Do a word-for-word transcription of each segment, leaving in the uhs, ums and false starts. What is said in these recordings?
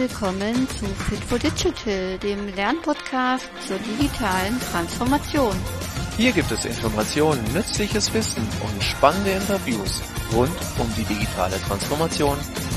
willkommen zu Fit for Digital, dem Lernpodcast zur digitalen Transformation. Hier gibt es Informationen, nützliches Wissen und spannende Interviews rund um die digitale Transformation.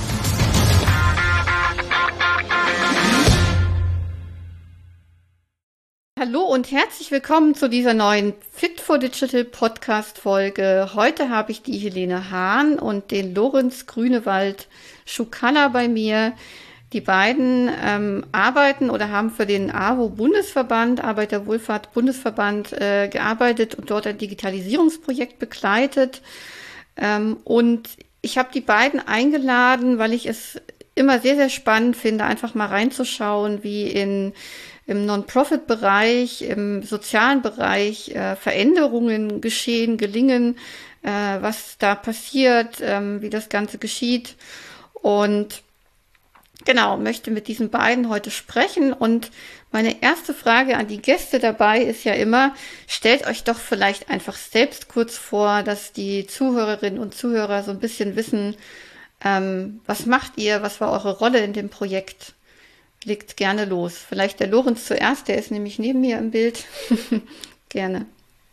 Hallo und herzlich willkommen zu dieser neuen Fit for Digital Podcast Folge. Heute habe ich die Helene Hahn und den Lorenz Grünewald-Schukalla bei mir. Die beiden ähm, arbeiten oder haben für den A W O-Bundesverband, Arbeiterwohlfahrt-Bundesverband, äh, gearbeitet und dort ein Digitalisierungsprojekt begleitet. Ähm, und ich habe die beiden eingeladen, weil ich es immer sehr, sehr spannend finde, einfach mal reinzuschauen, wie in im Non-Profit-Bereich, im sozialen Bereich äh, Veränderungen geschehen, gelingen, äh, was da passiert, ähm, wie das Ganze geschieht. Und genau, möchte mit diesen beiden heute sprechen. Und meine erste Frage an die Gäste dabei ist ja immer, stellt euch doch vielleicht einfach selbst kurz vor, dass die Zuhörerinnen und Zuhörer so ein bisschen wissen, ähm, was macht ihr, was war eure Rolle in dem Projekt? Legt gerne los. Vielleicht der Lorenz zuerst, der ist nämlich neben mir im Bild. Gerne.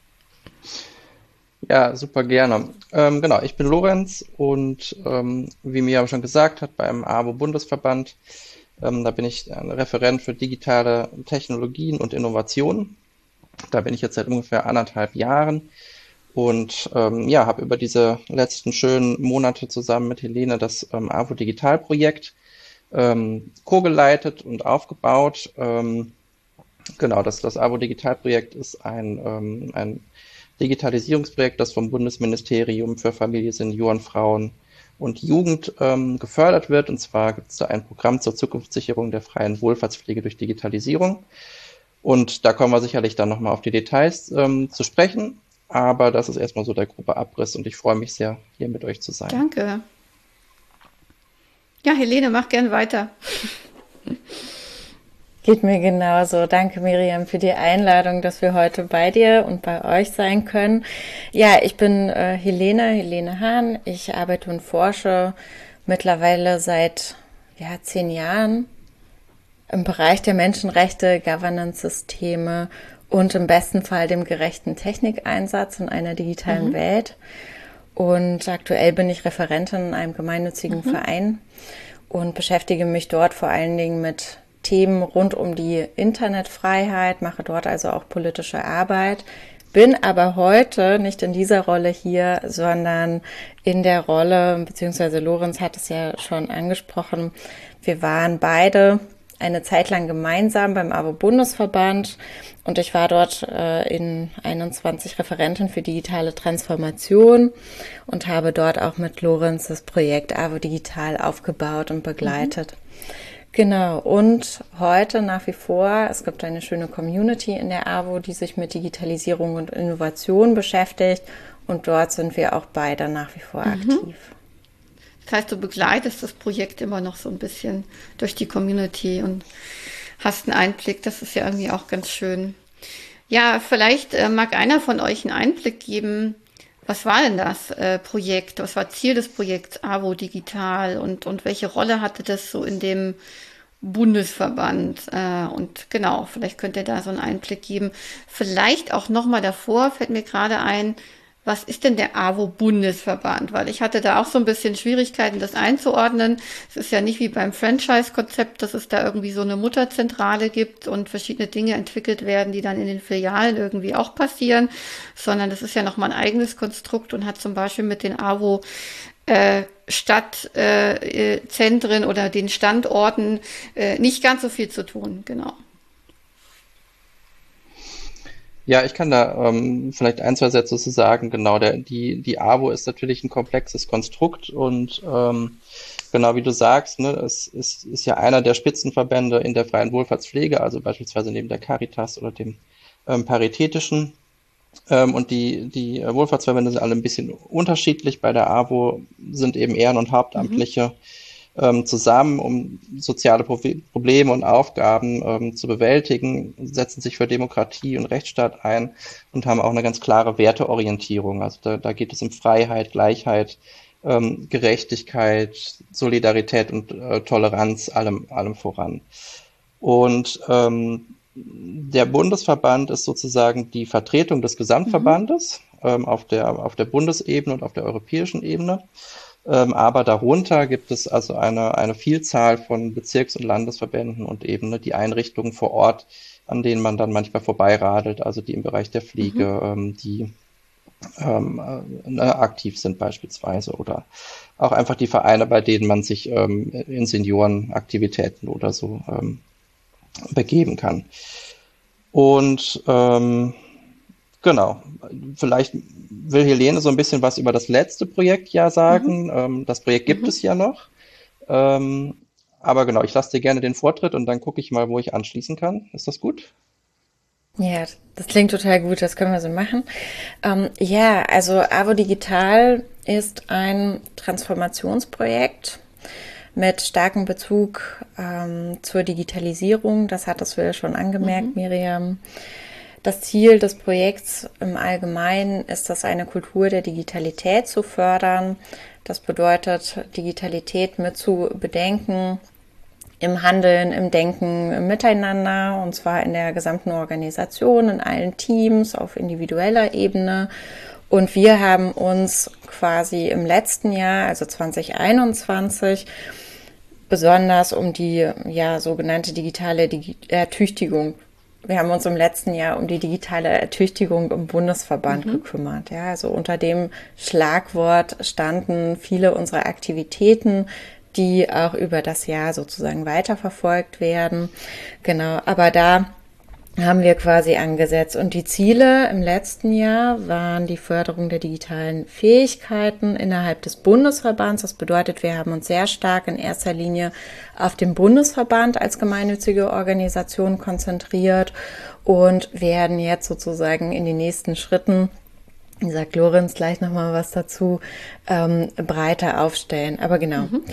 Ja, super gerne. Ähm, genau, ich bin Lorenz und ähm, wie Miriam schon gesagt hat, beim A W O-Bundesverband, ähm, da bin ich ein Referent für digitale Technologien und Innovationen. Da bin ich jetzt seit ungefähr anderthalb Jahren und ähm, ja, habe über diese letzten schönen Monate zusammen mit Helene das ähm, A W O-Digital-Projekt ähm, co-geleitet und aufgebaut. Ähm, genau, das, das A W O-Digital-Projekt ist ein, ähm, ein Digitalisierungsprojekt, das vom Bundesministerium für Familie, Senioren, Frauen und Jugend ähm, gefördert wird. Und zwar gibt es da ein Programm zur Zukunftssicherung der freien Wohlfahrtspflege durch Digitalisierung. Und da kommen wir sicherlich dann nochmal auf die Details ähm, zu sprechen. Aber das ist erstmal so der grobe Abriss und ich freue mich sehr, hier mit euch zu sein. Danke. Ja, Helene, mach gern weiter. Geht mir genauso. Danke, Miriam, für die Einladung, dass wir heute bei dir und bei euch sein können. Ja, ich bin äh, Helene, Helene Hahn. Ich arbeite und forsche mittlerweile seit ja, zehn Jahren im Bereich der Menschenrechte, Governance-Systeme und im besten Fall dem gerechten Technikeinsatz in einer digitalen mhm. Welt. Und aktuell bin ich Referentin in einem gemeinnützigen mhm. Verein und beschäftige mich dort vor allen Dingen mit Themen rund um die Internetfreiheit, mache dort also auch politische Arbeit, bin aber heute nicht in dieser Rolle hier, sondern in der Rolle, beziehungsweise Lorenz hat es ja schon angesprochen, wir waren beide eine Zeit lang gemeinsam beim A W O-Bundesverband und ich war dort äh, in einundzwanzig Referentin für digitale Transformation und habe dort auch mit Lorenz das Projekt A W O Digital aufgebaut und begleitet. Mhm. Genau, und heute nach wie vor, es gibt eine schöne Community in der A W O, die sich mit Digitalisierung und Innovation beschäftigt und dort sind wir auch beide nach wie vor mhm. aktiv. Das heißt, du begleitest das Projekt immer noch so ein bisschen durch die Community und hast einen Einblick. Das ist ja irgendwie auch ganz schön. Ja, vielleicht äh, mag einer von euch einen Einblick geben. Was war denn das äh, Projekt? Was war Ziel des Projekts A W O Digital und, und welche Rolle hatte das so in dem Bundesverband? Äh, und genau, vielleicht könnt ihr da so einen Einblick geben. Vielleicht auch nochmal davor fällt mir gerade ein, was ist denn der A W O-Bundesverband? Weil ich hatte da auch so ein bisschen Schwierigkeiten, das einzuordnen. Es ist ja nicht wie beim Franchise-Konzept, dass es da irgendwie so eine Mutterzentrale gibt und verschiedene Dinge entwickelt werden, die dann in den Filialen irgendwie auch passieren, sondern das ist ja nochmal ein eigenes Konstrukt und hat zum Beispiel mit den A W O äh, Stadtzentren äh, oder den Standorten äh, nicht ganz so viel zu tun. Genau. Ja, ich kann da ähm, vielleicht ein, zwei Sätze zu sagen. Genau, der, die, die A W O ist natürlich ein komplexes Konstrukt und ähm, genau wie du sagst, ne, es ist, ist ja einer der Spitzenverbände in der freien Wohlfahrtspflege, also beispielsweise neben der Caritas oder dem ähm, Paritätischen. Ähm, und die, die Wohlfahrtsverbände sind alle ein bisschen unterschiedlich. Bei der A W O sind eben Ehren- und Hauptamtliche mhm. ähm, zusammen, um soziale Pro- Probleme und Aufgaben ähm, zu bewältigen, setzen sich für Demokratie und Rechtsstaat ein und haben auch eine ganz klare Werteorientierung. Also da, da geht es um Freiheit, Gleichheit, ähm, Gerechtigkeit, Solidarität und äh, Toleranz allem, allem voran. Und ähm, der Bundesverband ist sozusagen die Vertretung des Gesamtverbandes mhm. ähm, auf der, auf der Bundesebene und auf der europäischen Ebene. Ähm, aber darunter gibt es also eine, eine Vielzahl von Bezirks- und Landesverbänden und eben ne, die Einrichtungen vor Ort, an denen man dann manchmal vorbeiradelt, also die im Bereich der Pflege, mhm. ähm, die ähm, äh, aktiv sind beispielsweise oder auch einfach die Vereine, bei denen man sich ähm, in Seniorenaktivitäten oder so ähm, begeben kann. Und ähm, genau, vielleicht will Helene so ein bisschen was über das letzte Projekt ja sagen. Mhm. Ähm, das Projekt gibt mhm. es ja noch. Ähm, aber genau, ich lasse dir gerne den Vortritt und dann gucke ich mal, wo ich anschließen kann. Ist das gut? Ja, das klingt total gut, das können wir so machen. Ähm, ja, also AWO Digital ist ein Transformationsprojekt mit starkem Bezug ähm, zur Digitalisierung. Das hattest du ja schon angemerkt, mhm. Miriam. Das Ziel des Projekts im Allgemeinen ist es, eine Kultur der Digitalität zu fördern. Das bedeutet, Digitalität mit zu bedenken im Handeln, im Denken, im Miteinander, und zwar in der gesamten Organisation, in allen Teams, auf individueller Ebene. Und wir haben uns quasi im letzten Jahr, also zwanzig einundzwanzig, besonders um die ja sogenannte digitale Digi- Ertüchtigung Wir haben uns im letzten Jahr um die digitale Ertüchtigung im Bundesverband mhm. gekümmert. Ja, also unter dem Schlagwort standen viele unserer Aktivitäten, die auch über das Jahr sozusagen weiterverfolgt werden. Genau, aber da haben wir quasi angesetzt. Und die Ziele im letzten Jahr waren die Förderung der digitalen Fähigkeiten innerhalb des Bundesverbands. Das bedeutet, wir haben uns sehr stark in erster Linie auf den Bundesverband als gemeinnützige Organisation konzentriert und werden jetzt sozusagen in den nächsten Schritten, sagt Lorenz gleich nochmal was dazu, ähm, breiter aufstellen. Aber genau. Mhm.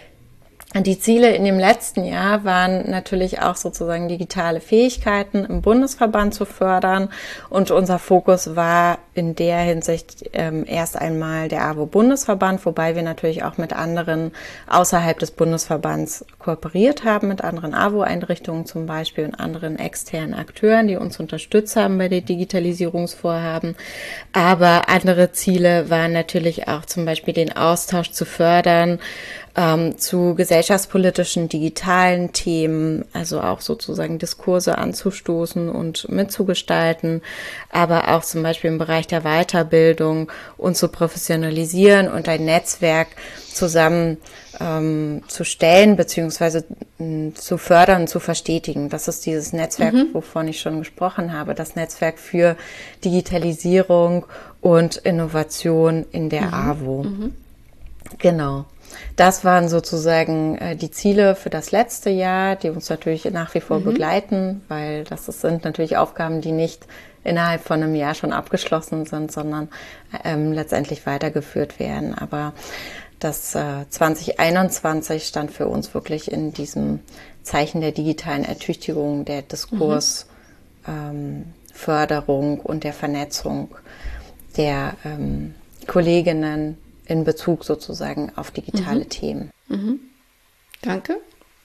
Die Ziele in dem letzten Jahr waren natürlich auch sozusagen digitale Fähigkeiten im Bundesverband zu fördern, und unser Fokus war in der Hinsicht ähm, erst einmal der AWO-Bundesverband, wobei wir natürlich auch mit anderen außerhalb des Bundesverbands kooperiert haben, mit anderen AWO-Einrichtungen zum Beispiel und anderen externen Akteuren, die uns unterstützt haben bei den Digitalisierungsvorhaben. Aber andere Ziele waren natürlich auch zum Beispiel den Austausch zu fördern, Ähm, zu gesellschaftspolitischen, digitalen Themen, also auch sozusagen Diskurse anzustoßen und mitzugestalten, aber auch zum Beispiel im Bereich der Weiterbildung und zu professionalisieren und ein Netzwerk zusammen ähm, zu stellen, beziehungsweise mh, zu fördern, zu verstetigen. Das ist dieses Netzwerk, mhm. wovon ich schon gesprochen habe, das Netzwerk für Digitalisierung und Innovation in der mhm. AWO. Mhm. Genau. Das waren sozusagen äh, die Ziele für das letzte Jahr, die uns natürlich nach wie vor mhm. begleiten, weil das sind natürlich Aufgaben, die nicht innerhalb von einem Jahr schon abgeschlossen sind, sondern ähm, letztendlich weitergeführt werden. Aber das äh, zwanzig einundzwanzig stand für uns wirklich in diesem Zeichen der digitalen Ertüchtigung, der Diskursförderung ähm, und der Vernetzung der ähm, Kolleginnen in Bezug sozusagen auf digitale mhm. Themen. Mhm. Danke.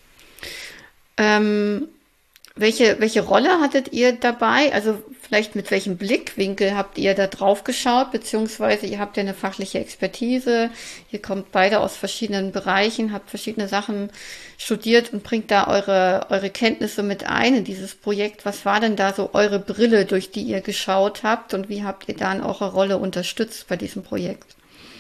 Ähm, welche, welche Rolle hattet ihr dabei? Also vielleicht mit welchem Blickwinkel habt ihr da drauf geschaut, beziehungsweise ihr habt ja eine fachliche Expertise, ihr kommt beide aus verschiedenen Bereichen, habt verschiedene Sachen studiert und bringt da eure, eure Kenntnisse mit ein in dieses Projekt. Was war denn da so eure Brille, durch die ihr geschaut habt, und wie habt ihr dann eure Rolle unterstützt bei diesem Projekt?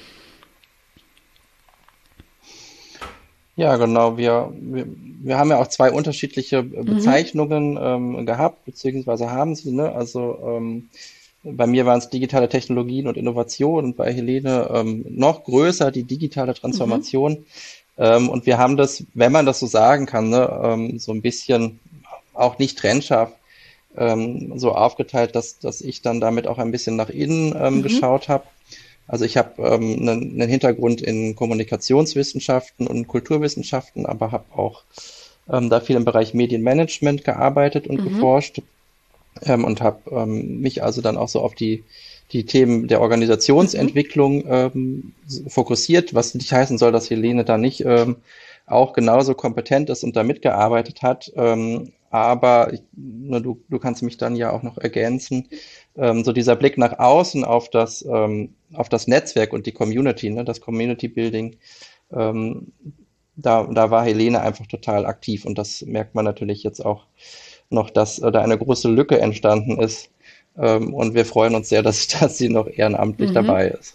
Ja, genau. Wir, wir, wir haben ja auch zwei unterschiedliche Bezeichnungen mhm. ähm, gehabt, beziehungsweise haben sie, ne? Also ähm, bei mir waren es digitale Technologien und Innovation und bei Helene ähm, noch größer die digitale Transformation. Mhm. Ähm, und wir haben das, wenn man das so sagen kann, ne, ähm, so ein bisschen auch nicht trennscharf ähm, so aufgeteilt, dass, dass ich dann damit auch ein bisschen nach innen ähm, mhm. geschaut habe. Also ich habe ähm, einen, einen Hintergrund in Kommunikationswissenschaften und Kulturwissenschaften, aber habe auch ähm, da viel im Bereich Medienmanagement gearbeitet und mhm. geforscht ähm, und habe ähm, mich also dann auch so auf die die Themen der Organisationsentwicklung ähm, fokussiert, was nicht heißen soll, dass Helene da nicht ähm, auch genauso kompetent ist und da mitgearbeitet hat. Ähm, aber ich, ne, du, du kannst mich dann ja auch noch ergänzen. Ähm, so dieser Blick nach außen auf das, ähm, auf das Netzwerk und die Community, ne, das Community Building, ähm, da, da war Helene einfach total aktiv und das merkt man natürlich jetzt auch noch, dass äh, da eine große Lücke entstanden ist. Ähm, und wir freuen uns sehr, dass, dass sie noch ehrenamtlich Mhm. dabei ist.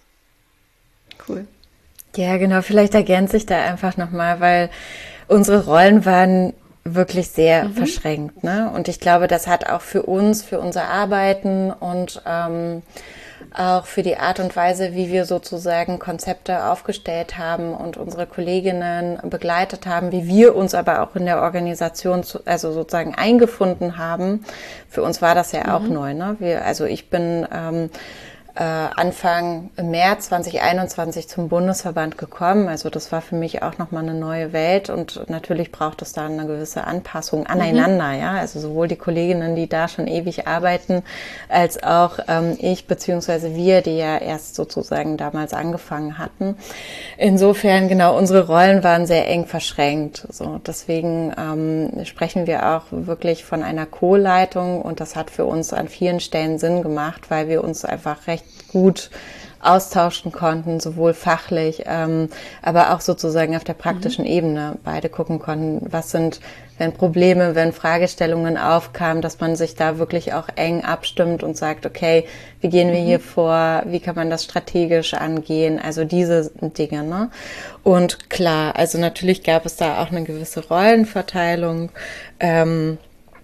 Cool. Ja, genau, vielleicht ergänze ich da einfach nochmal, weil unsere Rollen waren wirklich sehr Mhm. verschränkt, ne? Und ich glaube, das hat auch für uns, für unser Arbeiten und ähm, auch für die Art und Weise, wie wir sozusagen Konzepte aufgestellt haben und unsere Kolleginnen begleitet haben, wie wir uns aber auch in der Organisation, zu, also sozusagen eingefunden haben. Für uns war das ja auch Mhm. neu, ne? Wir, also ich bin ähm, äh, Anfang März zwanzig einundzwanzig zum Bundesverband gekommen. Also das war für mich auch nochmal eine neue Welt und natürlich braucht es da eine gewisse Anpassung aneinander, mhm. ja. Also sowohl die Kolleginnen, die da schon ewig arbeiten, als auch ähm, ich beziehungsweise wir, die ja erst sozusagen damals angefangen hatten. Insofern, genau, unsere Rollen waren sehr eng verschränkt. So, deswegen ähm, sprechen wir auch wirklich von einer Co-Leitung und das hat für uns an vielen Stellen Sinn gemacht, weil wir uns einfach recht gut austauschen konnten, sowohl fachlich, ähm, aber auch sozusagen auf der praktischen mhm. Ebene. Beide gucken konnten, was sind, wenn Probleme, wenn Fragestellungen aufkamen, dass man sich da wirklich auch eng abstimmt und sagt, okay, wie gehen wir mhm. hier vor, wie kann man das strategisch angehen, also diese Dinge, ne? Und klar, also natürlich gab es da auch eine gewisse Rollenverteilung, ähm,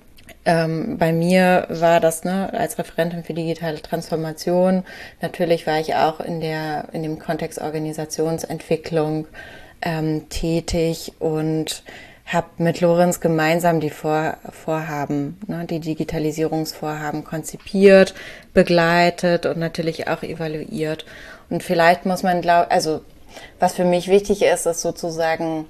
Ähm, bei mir war das, ne, als Referentin für digitale Transformation, natürlich war ich auch in der, in dem Kontext Organisationsentwicklung ähm, tätig und habe mit Lorenz gemeinsam die Vor- Vorhaben, ne, die Digitalisierungsvorhaben konzipiert, begleitet und natürlich auch evaluiert. Und vielleicht muss man glauben, also was für mich wichtig ist, ist sozusagen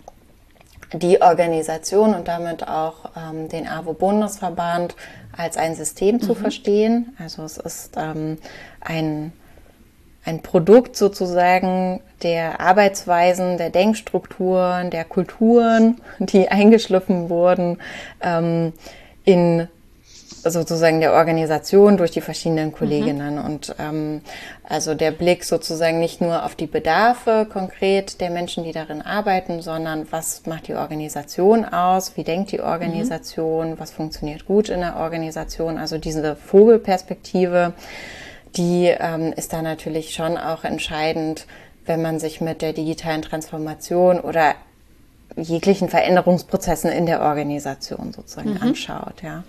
die Organisation und damit auch ähm, den A W O-Bundesverband als ein System mhm. zu verstehen. Also es ist ähm, ein, ein Produkt sozusagen der Arbeitsweisen, der Denkstrukturen, der Kulturen, die eingeschliffen wurden ähm, in sozusagen der Organisation durch die verschiedenen Kolleginnen mhm. und ähm, also der Blick sozusagen nicht nur auf die Bedarfe konkret der Menschen, die darin arbeiten, sondern was macht die Organisation aus, wie denkt die Organisation, mhm. was funktioniert gut in der Organisation, also diese Vogelperspektive, die ähm, ist da natürlich schon auch entscheidend, wenn man sich mit der digitalen Transformation oder jeglichen Veränderungsprozessen in der Organisation sozusagen mhm. anschaut, ja.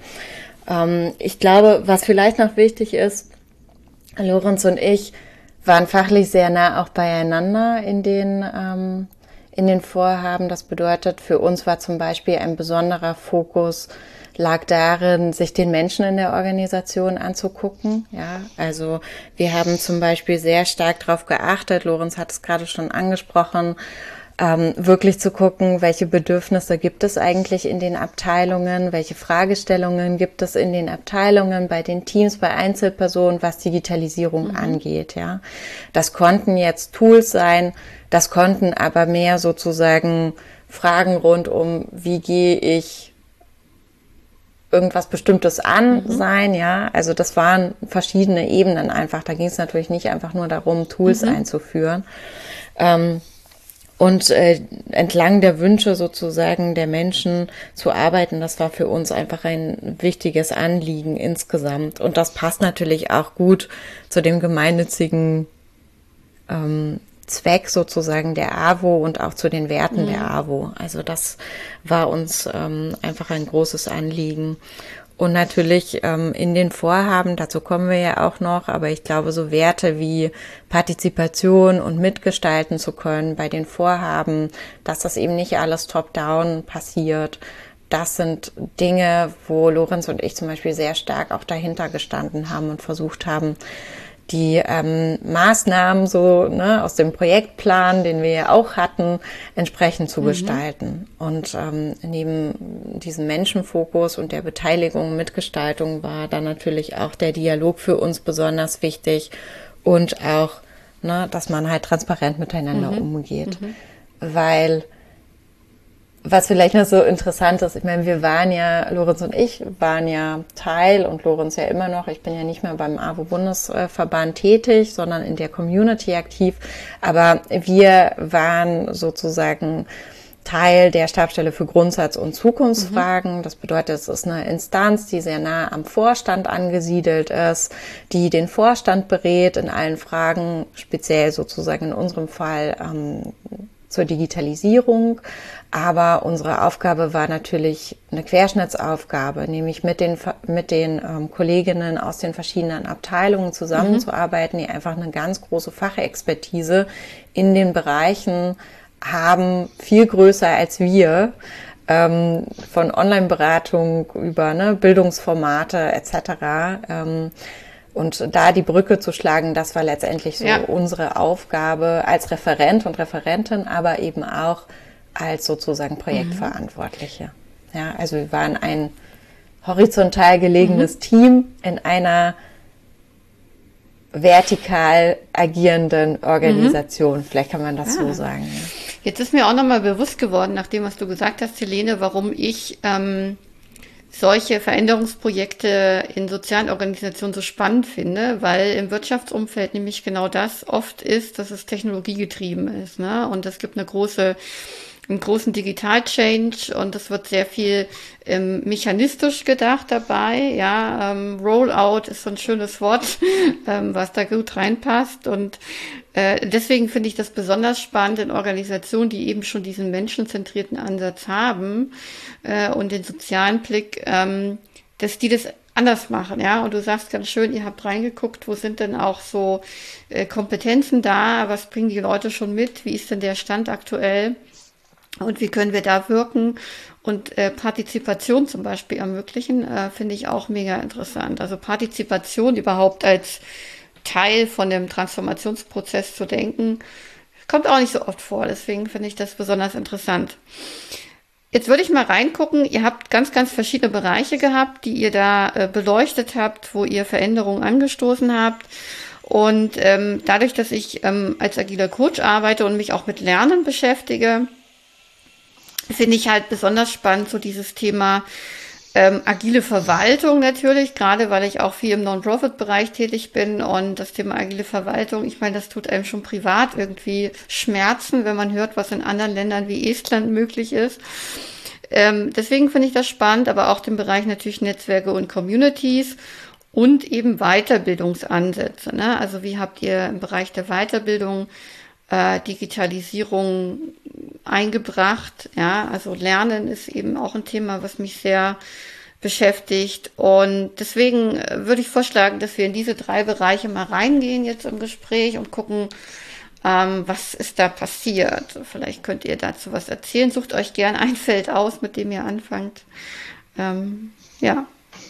Ich glaube, was vielleicht noch wichtig ist, Lorenz und ich waren fachlich sehr nah auch beieinander in den, ähm, in den Vorhaben. Das bedeutet, für uns war zum Beispiel ein besonderer Fokus, lag darin, sich den Menschen in der Organisation anzugucken. Ja, also wir haben zum Beispiel sehr stark darauf geachtet, Lorenz hat es gerade schon angesprochen, Ähm, wirklich zu gucken, welche Bedürfnisse gibt es eigentlich in den Abteilungen, welche Fragestellungen gibt es in den Abteilungen, bei den Teams, bei Einzelpersonen, was Digitalisierung mhm. angeht. Ja, das konnten jetzt Tools sein, das konnten aber mehr sozusagen Fragen rund um, wie gehe ich irgendwas Bestimmtes an mhm. sein. Ja, also das waren verschiedene Ebenen einfach. Da ging es natürlich nicht einfach nur darum, Tools mhm. einzuführen. Ähm, Und äh, entlang der Wünsche sozusagen der Menschen zu arbeiten, das war für uns einfach ein wichtiges Anliegen insgesamt. Und das passt natürlich auch gut zu dem gemeinnützigen ähm, Zweck sozusagen der A W O und auch zu den Werten mhm. der A W O. Also das war uns ähm, einfach ein großes Anliegen. Und natürlich ähm, in den Vorhaben, dazu kommen wir ja auch noch, aber ich glaube, so Werte wie Partizipation und mitgestalten zu können bei den Vorhaben, dass das eben nicht alles top-down passiert, das sind Dinge, wo Lorenz und ich zum Beispiel sehr stark auch dahinter gestanden haben und versucht haben, die ähm, Maßnahmen so ne, aus dem Projektplan, den wir ja auch hatten, entsprechend zu mhm. gestalten. Und ähm, neben diesem Menschenfokus und der Beteiligung, Mitgestaltung war dann natürlich auch der Dialog für uns besonders wichtig und auch, ne, dass man halt transparent miteinander mhm. umgeht. Mhm. Weil was vielleicht noch so interessant ist, ich meine, wir waren ja, Lorenz und ich waren ja Teil und Lorenz ja immer noch, ich bin ja nicht mehr beim A W O-Bundesverband tätig, sondern in der Community aktiv, aber wir waren sozusagen Teil der Stabsstelle für Grundsatz- und Zukunftsfragen. Mhm. Das bedeutet, es ist eine Instanz, die sehr nah am Vorstand angesiedelt ist, die den Vorstand berät in allen Fragen, speziell sozusagen in unserem Fall ähm, zur Digitalisierung. Aber unsere Aufgabe war natürlich eine Querschnittsaufgabe, nämlich mit den mit den ähm, Kolleginnen aus den verschiedenen Abteilungen zusammenzuarbeiten, mhm. die einfach eine ganz große Fachexpertise in den Bereichen haben, viel größer als wir, ähm, von Online-Beratung über ne, Bildungsformate et cetera. Ähm, Und da die Brücke zu schlagen, das war letztendlich so ja. unsere Aufgabe als Referent und Referentin, aber eben auch als sozusagen Projektverantwortliche. Mhm. Ja, also wir waren ein horizontal gelegenes mhm. Team in einer vertikal agierenden Organisation. Mhm. Vielleicht kann man das ja. so sagen. Ja. Jetzt ist mir auch nochmal bewusst geworden, nach dem, was du gesagt hast, Helene, warum ich ähm, solche Veränderungsprojekte in sozialen Organisationen so spannend finde, weil im Wirtschaftsumfeld nämlich genau das oft ist, dass es technologiegetrieben ist, ne? Und es gibt eine große, einen großen Digital-Change und es wird sehr viel ähm, mechanistisch gedacht dabei, ja, ähm, Rollout ist so ein schönes Wort, ähm, was da gut reinpasst und äh, deswegen finde ich das besonders spannend in Organisationen, die eben schon diesen menschenzentrierten Ansatz haben äh, und den sozialen Blick, ähm, dass die das anders machen, ja, und du sagst ganz schön, ihr habt reingeguckt, wo sind denn auch so äh, Kompetenzen da, was bringen die Leute schon mit, wie ist denn der Stand aktuell? Und wie können wir da wirken und äh, Partizipation zum Beispiel ermöglichen, äh, finde ich auch mega interessant. Also Partizipation überhaupt als Teil von dem Transformationsprozess zu denken, kommt auch nicht so oft vor. Deswegen finde ich das besonders interessant. Jetzt würde ich mal reingucken. Ihr habt ganz, ganz verschiedene Bereiche gehabt, die ihr da äh, beleuchtet habt, wo ihr Veränderungen angestoßen habt. Und ähm, dadurch, dass ich ähm, als agiler Coach arbeite und mich auch mit Lernen beschäftige, finde ich halt besonders spannend, so dieses Thema ähm, agile Verwaltung natürlich, gerade weil ich auch viel im Non-Profit-Bereich tätig bin und das Thema agile Verwaltung, ich meine, das tut einem schon privat irgendwie schmerzen, wenn man hört, was in anderen Ländern wie Estland möglich ist. Ähm, deswegen finde ich das spannend, aber auch den Bereich natürlich Netzwerke und Communities und eben Weiterbildungsansätze, ne? Also wie habt ihr im Bereich der Weiterbildung Digitalisierung eingebracht, ja, also Lernen ist eben auch ein Thema, was mich sehr beschäftigt und deswegen würde ich vorschlagen, dass wir in diese drei Bereiche mal reingehen jetzt im Gespräch und gucken, ähm, was ist da passiert. Vielleicht könnt ihr dazu was erzählen, sucht euch gern ein Feld aus, mit dem ihr anfangt. Ähm, ja.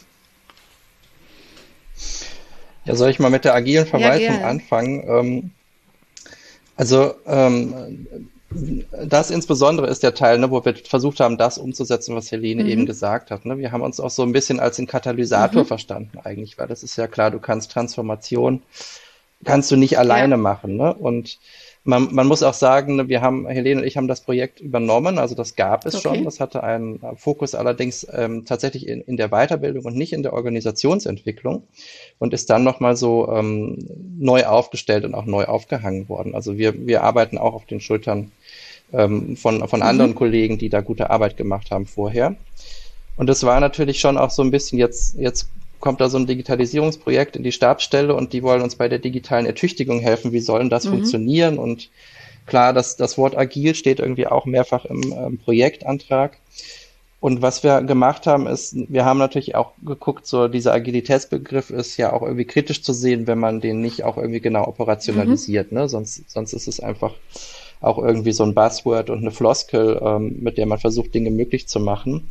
Ja, soll ich mal mit der agilen Verwaltung ja, anfangen? Ähm, Also ähm, das insbesondere ist der Teil, ne, wo wir versucht haben, das umzusetzen, was Helene mhm. eben gesagt hat. Ne? Wir haben uns auch so ein bisschen als den Katalysator mhm. verstanden eigentlich, weil das ist ja klar, du kannst Transformation, kannst du nicht alleine ja. machen. Ne? Und man, man muss auch sagen, ne, wir haben, Helene und ich haben das Projekt übernommen, also das gab es okay. schon. Das hatte einen Fokus allerdings ähm, tatsächlich in, in der Weiterbildung und nicht in der Organisationsentwicklung und ist dann nochmal so ähm, neu aufgestellt und auch neu aufgehangen worden. Also wir, wir arbeiten auch auf den Schultern ähm, von, von mhm. anderen Kollegen, die da gute Arbeit gemacht haben vorher. Und das war natürlich schon auch so ein bisschen jetzt, jetzt kommt da so ein Digitalisierungsprojekt in die Stabsstelle und die wollen uns bei der digitalen Ertüchtigung helfen. Wie soll denn das mhm. funktionieren? Und klar, das, das Wort agil steht irgendwie auch mehrfach im ähm, Projektantrag. Und was wir gemacht haben, ist, wir haben natürlich auch geguckt, so dieser Agilitätsbegriff ist ja auch irgendwie kritisch zu sehen, wenn man den nicht auch irgendwie genau operationalisiert. Mhm. Ne? Sonst, sonst ist es einfach auch irgendwie so ein Buzzword und eine Floskel, ähm, mit der man versucht, Dinge möglich zu machen.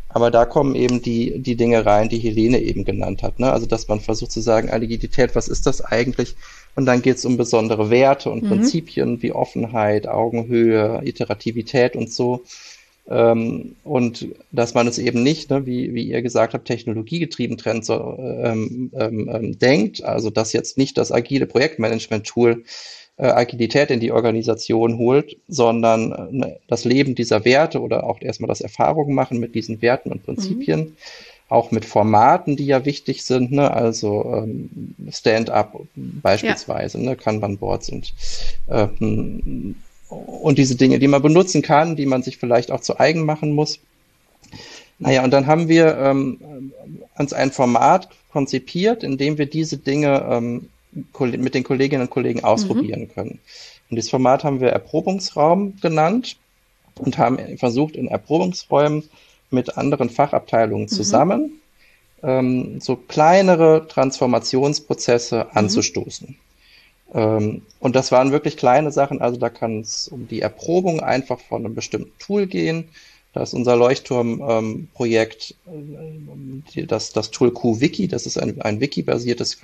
Aber da kommen eben die, die Dinge rein, die Helene eben genannt hat. Ne? Also dass man versucht zu sagen, Agilität, was ist das eigentlich? Und dann geht es um besondere Werte und mhm. Prinzipien wie Offenheit, Augenhöhe, Iterativität und so. Ähm, und dass man es eben nicht, ne, wie, wie ihr gesagt habt, technologiegetrieben trennt, so, ähm, ähm, denkt. Also dass jetzt nicht das agile Projektmanagement-Tool äh, Agilität in die Organisation holt, sondern äh, das Leben dieser Werte oder auch erstmal das Erfahrungen machen mit diesen Werten und Prinzipien. Mhm. Auch mit Formaten, die ja wichtig sind, ne? Also ähm, Stand-up beispielsweise, ja. ne? Kanban-Boards und ähm, und diese Dinge, die man benutzen kann, die man sich vielleicht auch zu eigen machen muss. Naja, und dann haben wir ähm, uns ein Format konzipiert, in dem wir diese Dinge ähm, mit den Kolleginnen und Kollegen ausprobieren mhm. können. Und dieses Format haben wir Erprobungsraum genannt und haben versucht, in Erprobungsräumen mit anderen Fachabteilungen zusammen mhm. ähm, so kleinere Transformationsprozesse mhm. anzustoßen. Ähm, und das waren wirklich kleine Sachen, also da kann es um die Erprobung einfach von einem bestimmten Tool gehen. Da ist unser Leuchtturm-Projekt, ähm, das, das Tool Q-Wiki, das ist ein, ein Wiki-basiertes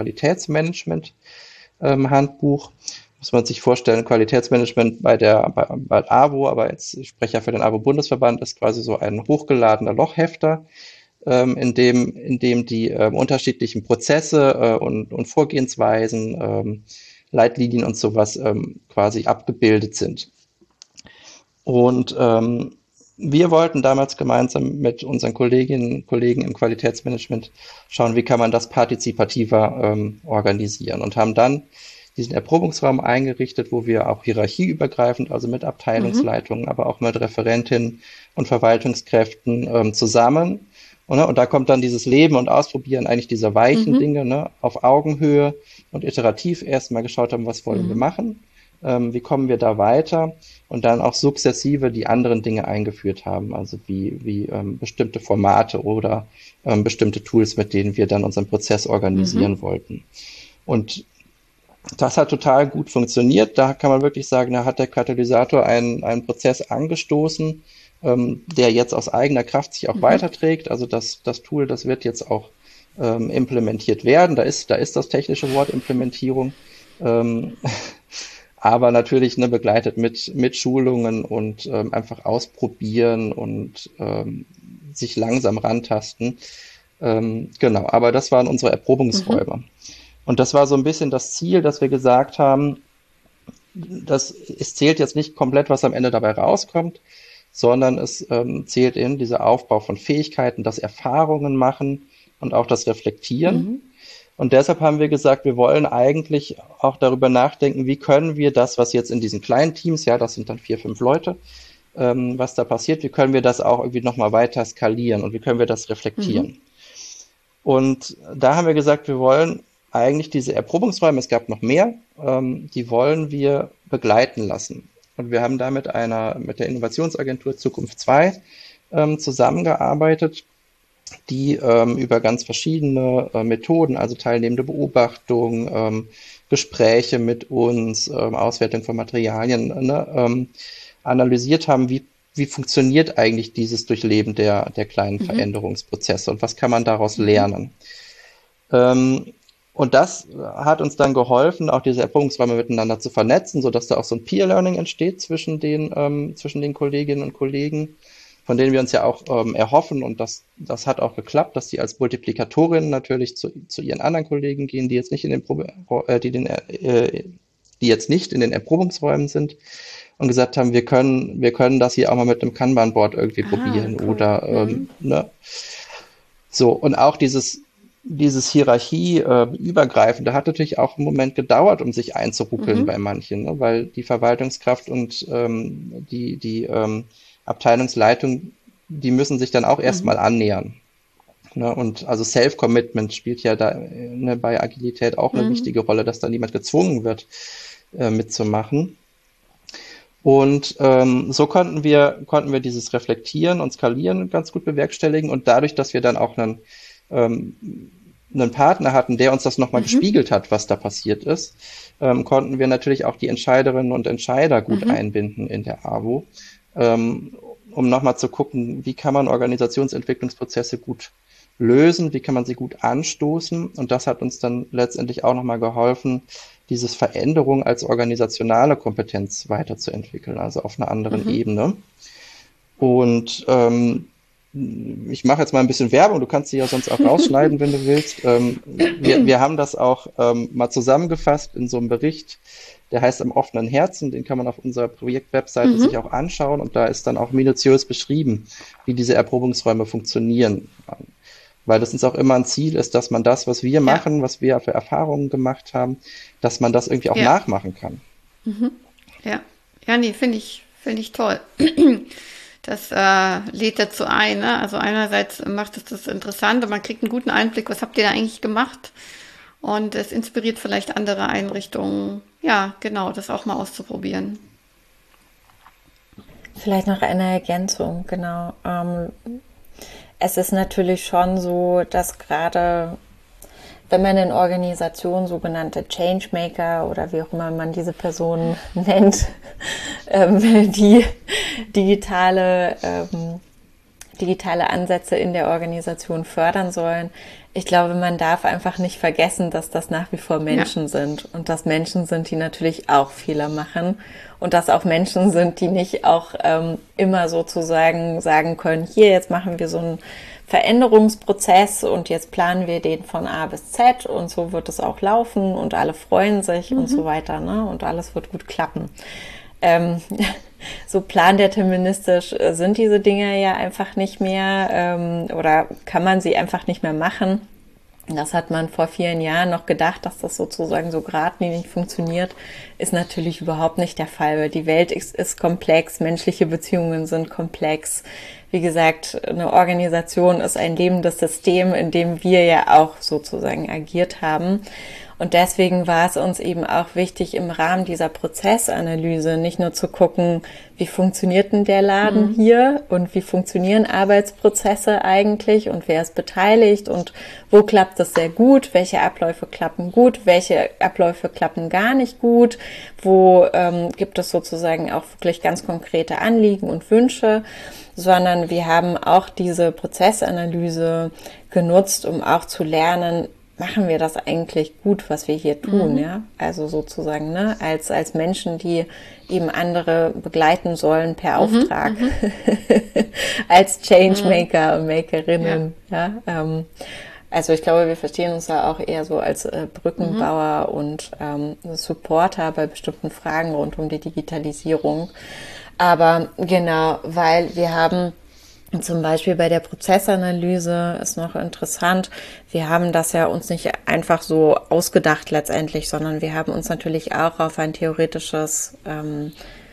Qualitätsmanagement-Handbuch. Ähm, muss man sich vorstellen, Qualitätsmanagement bei der bei, bei A W O, aber jetzt ich spreche ja für den A W O-Bundesverband, ist quasi so ein hochgeladener Lochhefter, ähm, in dem in dem die ähm, unterschiedlichen Prozesse äh, und, und Vorgehensweisen, ähm, Leitlinien und sowas ähm, quasi abgebildet sind. Und ähm, wir wollten damals gemeinsam mit unseren Kolleginnen und Kollegen im Qualitätsmanagement schauen, wie kann man das partizipativer ähm, organisieren und haben dann diesen Erprobungsraum eingerichtet, wo wir auch hierarchieübergreifend, also mit Abteilungsleitungen, mhm. aber auch mit Referentinnen und Verwaltungskräften ähm, zusammen. Und, ne, und da kommt dann dieses Leben und Ausprobieren eigentlich dieser weichen mhm. Dinge, ne, auf Augenhöhe und iterativ erstmal geschaut haben, was wollen mhm. wir machen, ähm, wie kommen wir da weiter und dann auch sukzessive die anderen Dinge eingeführt haben, also wie, wie ähm, bestimmte Formate oder ähm, bestimmte Tools, mit denen wir dann unseren Prozess organisieren mhm. wollten. Und das hat total gut funktioniert. Da kann man wirklich sagen, da hat der Katalysator einen, einen Prozess angestoßen, ähm, der jetzt aus eigener Kraft sich auch mhm. weiterträgt. Also das, das Tool, das wird jetzt auch ähm, implementiert werden. Da ist, da ist das technische Wort Implementierung. Ähm, aber natürlich ne, begleitet mit, mit Schulungen und ähm, einfach ausprobieren und ähm, sich langsam rantasten. Ähm, genau, aber das waren unsere Erprobungsräume. Mhm. Und das war so ein bisschen das Ziel, dass wir gesagt haben, dass es zählt jetzt nicht komplett, was am Ende dabei rauskommt, sondern es ähm, zählt in dieser Aufbau von Fähigkeiten, das Erfahrungen machen und auch das Reflektieren. Mhm. Und deshalb haben wir gesagt, wir wollen eigentlich auch darüber nachdenken, wie können wir das, was jetzt in diesen kleinen Teams, ja, das sind dann vier, fünf Leute, ähm, was da passiert, wie können wir das auch irgendwie nochmal weiter skalieren und wie können wir das reflektieren. Mhm. Und da haben wir gesagt, wir wollen eigentlich diese Erprobungsräume, es gab noch mehr, ähm, die wollen wir begleiten lassen. Und wir haben da mit einer, mit der Innovationsagentur Zukunft zwei ähm, zusammengearbeitet, die ähm, über ganz verschiedene äh, Methoden, also teilnehmende Beobachtung, ähm, Gespräche mit uns, ähm, Auswertung von Materialien, ne, ähm, analysiert haben, wie, wie funktioniert eigentlich dieses Durchleben der, der kleinen mhm. Veränderungsprozesse und was kann man daraus lernen. Ähm, Und das hat uns dann geholfen, auch diese Erprobungsräume miteinander zu vernetzen, sodass da auch so ein Peer-Learning entsteht zwischen den, ähm, zwischen den Kolleginnen und Kollegen, von denen wir uns ja auch ähm, erhoffen. Und das, das hat auch geklappt, dass die als Multiplikatorinnen natürlich zu, zu ihren anderen Kollegen gehen, die jetzt nicht in den, Probe, äh, die, den, äh, die jetzt nicht in den Erprobungsräumen sind und gesagt haben, wir können, wir können das hier auch mal mit einem Kanban-Board irgendwie ah, probieren cool. oder, ähm, mhm. ne. So, und auch dieses, Dieses Hierarchie äh, übergreifende hat natürlich auch einen Moment gedauert, um sich einzuruckeln mhm. bei manchen, ne? Weil die Verwaltungskraft und ähm, die, die ähm, Abteilungsleitung, die müssen sich dann auch mhm. erstmal annähern. Ne? Und also Self-Commitment spielt ja da ne, bei Agilität auch eine mhm. wichtige Rolle, dass da niemand gezwungen wird, äh, mitzumachen. Und ähm, so konnten wir, konnten wir dieses Reflektieren und Skalieren ganz gut bewerkstelligen. Und dadurch, dass wir dann auch einen ähm, einen Partner hatten, der uns das nochmal mhm. gespiegelt hat, was da passiert ist, ähm, konnten wir natürlich auch die Entscheiderinnen und Entscheider gut mhm. einbinden in der A W O. Ähm, um nochmal zu gucken, wie kann man Organisationsentwicklungsprozesse gut lösen, wie kann man sie gut anstoßen. Und das hat uns dann letztendlich auch nochmal geholfen, dieses Veränderung als organisationale Kompetenz weiterzuentwickeln, also auf einer anderen Mhm. Ebene. Und ähm, ich mache jetzt mal ein bisschen Werbung, du kannst sie ja sonst auch rausschneiden, wenn du willst. Ähm, wir, wir haben das auch ähm, mal zusammengefasst in so einem Bericht, der heißt Am offenen Herzen, den kann man auf unserer Projekt-Webseite Mhm. sich auch anschauen und da ist dann auch minutiös beschrieben, wie diese Erprobungsräume funktionieren. Weil das uns auch immer ein Ziel ist, dass man das, was wir Ja, machen, was wir für Erfahrungen gemacht haben, dass man das irgendwie auch ja, nachmachen kann. ja. Ja, nee, finde ich, finde ich toll. Das äh, lädt dazu ein, ne? Also einerseits macht es das interessant und man kriegt einen guten Einblick, was habt ihr da eigentlich gemacht? Und es inspiriert vielleicht andere Einrichtungen, ja, genau, das auch mal auszuprobieren. Vielleicht noch eine Ergänzung, genau. Ähm, es ist natürlich schon so, dass gerade wenn man in Organisationen sogenannte Changemaker oder wie auch immer man diese Personen nennt, ähm, die digitale, ähm, digitale Ansätze in der Organisation fördern sollen. Ich glaube, man darf einfach nicht vergessen, dass das nach wie vor Ja, Menschen sind und dass Menschen sind, die natürlich auch Fehler machen und dass auch Menschen sind, die nicht auch ähm, immer sozusagen sagen können, hier, jetzt machen wir so einen Veränderungsprozess und jetzt planen wir den von A bis Z und so wird es auch laufen und alle freuen sich und so weiter, ne? Und alles wird gut klappen. Ähm, so plandeterministisch äh, sind diese Dinge ja einfach nicht mehr ähm, oder kann man sie einfach nicht mehr machen. Das hat man vor vielen Jahren noch gedacht, dass das sozusagen so geradlinig funktioniert, ist natürlich überhaupt nicht der Fall, weil die Welt ist, ist komplex, menschliche Beziehungen sind komplex. Wie gesagt, eine Organisation ist ein lebendes System, in dem wir ja auch sozusagen agiert haben. Und deswegen war es uns eben auch wichtig, im Rahmen dieser Prozessanalyse nicht nur zu gucken, wie funktioniert denn der Laden mhm. hier und wie funktionieren Arbeitsprozesse eigentlich und wer ist beteiligt und wo klappt das sehr gut, welche Abläufe klappen gut, welche Abläufe klappen gar nicht gut, wo ähm, gibt es sozusagen auch wirklich ganz konkrete Anliegen und Wünsche, sondern wir haben auch diese Prozessanalyse genutzt, um auch zu lernen, machen wir das eigentlich gut, was wir hier tun, Mhm. ja? Also sozusagen, ne, als, als Menschen, die eben andere begleiten sollen per Mhm. Auftrag, Mhm. als Mhm. Changemaker und Ja, Makerinnen, ja? Ähm, also ich glaube, wir verstehen uns da auch eher so als äh, mhm. Brückenbauer und ähm, Supporter bei bestimmten Fragen rund um die Digitalisierung. Aber genau, weil wir haben zum Beispiel bei der Prozessanalyse ist noch interessant, wir haben das ja uns nicht einfach so ausgedacht letztendlich, sondern wir haben uns natürlich auch auf ein theoretisches ähm,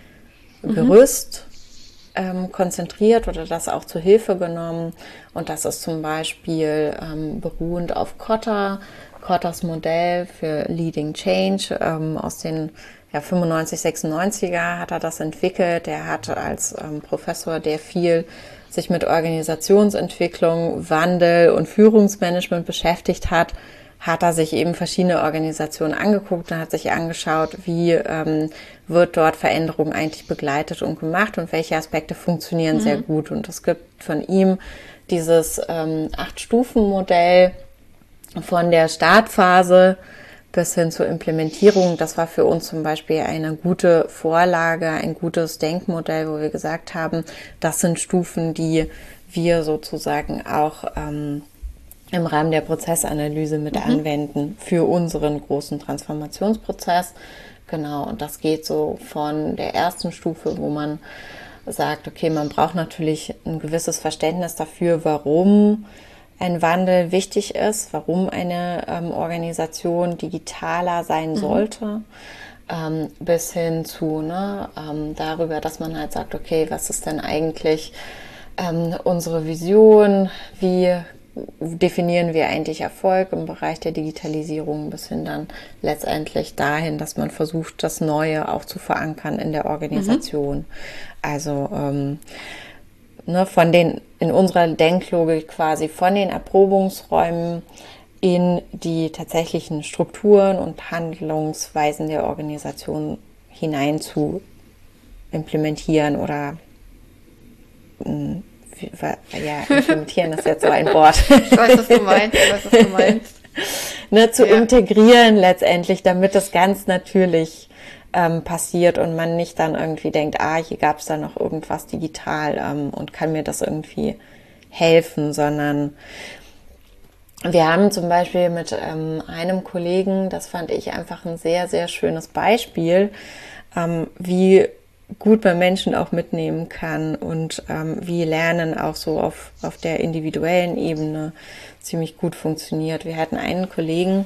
Mhm. Gerüst ähm, konzentriert oder das auch zur Hilfe genommen. Und das ist zum Beispiel ähm, beruhend auf Kotter, Kotters Modell für Leading Change ähm, aus den ja, fünfundneunzig, sechsundneunziger hat er das entwickelt. Er hatte als ähm, Professor, der viel sich mit Organisationsentwicklung, Wandel und Führungsmanagement beschäftigt hat, hat er sich eben verschiedene Organisationen angeguckt und hat sich angeschaut, wie ähm, wird dort Veränderung eigentlich begleitet und gemacht und welche Aspekte funktionieren sehr Mhm. gut. Und es gibt von ihm dieses ähm, Acht-Stufen-Modell von der Startphase bis hin zur Implementierung. Das war für uns zum Beispiel eine gute Vorlage, ein gutes Denkmodell, wo wir gesagt haben, das sind Stufen, die wir sozusagen auch ähm, im Rahmen der Prozessanalyse mit Mhm. anwenden für unseren großen Transformationsprozess. Genau, und das geht so von der ersten Stufe, wo man sagt, okay, man braucht natürlich ein gewisses Verständnis dafür, warum ein Wandel wichtig ist, warum eine ähm, Organisation digitaler sein Mhm. sollte, ähm, bis hin zu ne, ähm, darüber, dass man halt sagt, okay, was ist denn eigentlich ähm, unsere Vision, wie definieren wir eigentlich Erfolg im Bereich der Digitalisierung, bis hin dann letztendlich dahin, dass man versucht, das Neue auch zu verankern in der Mhm. Organisation. Also ähm, ne, von den, in unserer Denklogik quasi von den Erprobungsräumen in die tatsächlichen Strukturen und Handlungsweisen der Organisation hinein zu implementieren oder ja, implementieren ist jetzt so ein Wort. Ich weiß, was du meinst, ich weiß, was du meinst. Ne, zu ja. integrieren letztendlich, damit das ganz natürlich ähm, passiert und man nicht dann irgendwie denkt, ah, hier gab es da noch irgendwas digital ähm, und kann mir das irgendwie helfen, sondern wir haben zum Beispiel mit ähm, einem Kollegen, das fand ich einfach ein sehr, sehr schönes Beispiel, ähm, wie gut man Menschen auch mitnehmen kann und ähm, wie Lernen auch so auf, auf der individuellen Ebene ziemlich gut funktioniert. Wir hatten einen Kollegen,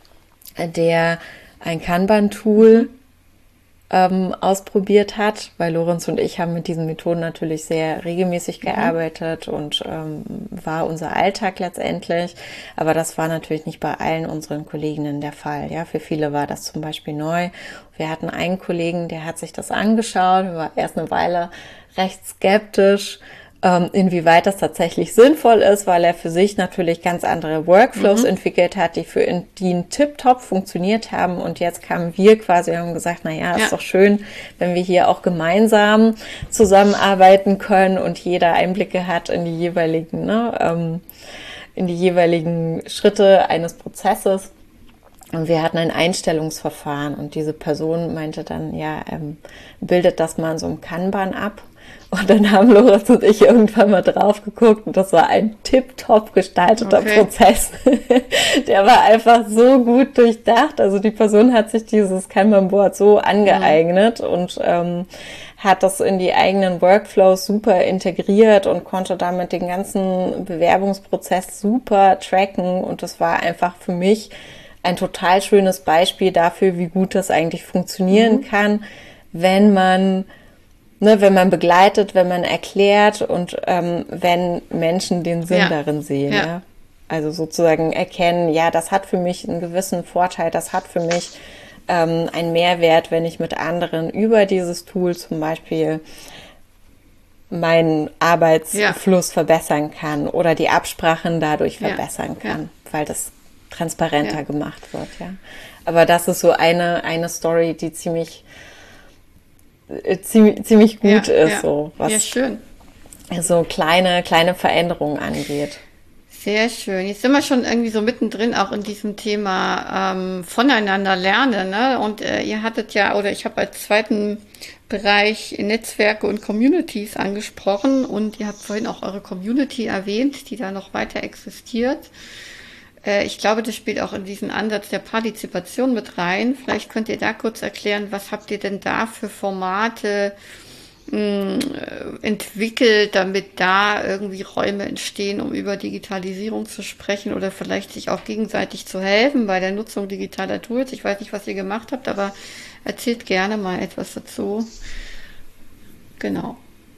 der ein Kanban-Tool ähm, ausprobiert hat, weil Lorenz und ich haben mit diesen Methoden natürlich sehr regelmäßig gearbeitet mhm. und ähm, war unser Alltag letztendlich. Aber das war natürlich nicht bei allen unseren Kolleginnen der Fall. Ja, für viele war das zum Beispiel neu. Wir hatten einen Kollegen, der hat sich das angeschaut, war erst eine Weile recht skeptisch, ähm, inwieweit das tatsächlich sinnvoll ist, weil er für sich natürlich ganz andere Workflows mhm. entwickelt hat, die für ihn, die ihn tipptopp funktioniert haben. Und jetzt kamen wir quasi und haben gesagt, na ja, ist ja. doch schön, wenn wir hier auch gemeinsam zusammenarbeiten können und jeder Einblicke hat in die jeweiligen, ne, ähm, in die jeweiligen Schritte eines Prozesses. Und wir hatten ein Einstellungsverfahren und diese Person meinte dann, ja, ähm, bildet das mal in so einem Kanban ab. Und dann haben Lorenz und ich irgendwann mal drauf geguckt und das war ein tipptopp gestalteter okay. Prozess. Der war einfach so gut durchdacht. Also die Person hat sich dieses Kanban-Board so angeeignet mhm. und ähm, hat das in die eigenen Workflows super integriert und konnte damit den ganzen Bewerbungsprozess super tracken. Und das war einfach für mich ein total schönes Beispiel dafür, wie gut das eigentlich funktionieren mhm. kann, wenn man Ne, wenn man begleitet, wenn man erklärt und ähm, wenn Menschen den Sinn ja. darin sehen. Ja. Ja? Also sozusagen erkennen, ja, das hat für mich einen gewissen Vorteil, das hat für mich ähm, einen Mehrwert, wenn ich mit anderen über dieses Tool zum Beispiel meinen Arbeitsfluss ja. verbessern kann oder die Absprachen dadurch ja. verbessern kann, ja. weil das transparenter ja. gemacht wird. Ja. Aber das ist so eine, eine Story, die ziemlich ziemlich, ziemlich gut ja, ist, ja. so was ja, schön. so kleine, kleine Veränderungen angeht. Sehr schön. Jetzt sind wir schon irgendwie so mittendrin auch in diesem Thema ähm, voneinander lernen. Ne? Und äh, ihr hattet ja, oder ich habe als zweiten Bereich Netzwerke und Communities angesprochen und ihr habt vorhin auch eure Community erwähnt, die da noch weiter existiert. Ich glaube, das spielt auch in diesen Ansatz der Partizipation mit rein. Vielleicht könnt ihr da kurz erklären, was habt ihr denn da für Formate mh, entwickelt, damit da irgendwie Räume entstehen, um über Digitalisierung zu sprechen oder vielleicht sich auch gegenseitig zu helfen bei der Nutzung digitaler Tools. Ich weiß nicht, was ihr gemacht habt, aber erzählt gerne mal etwas dazu. Genau.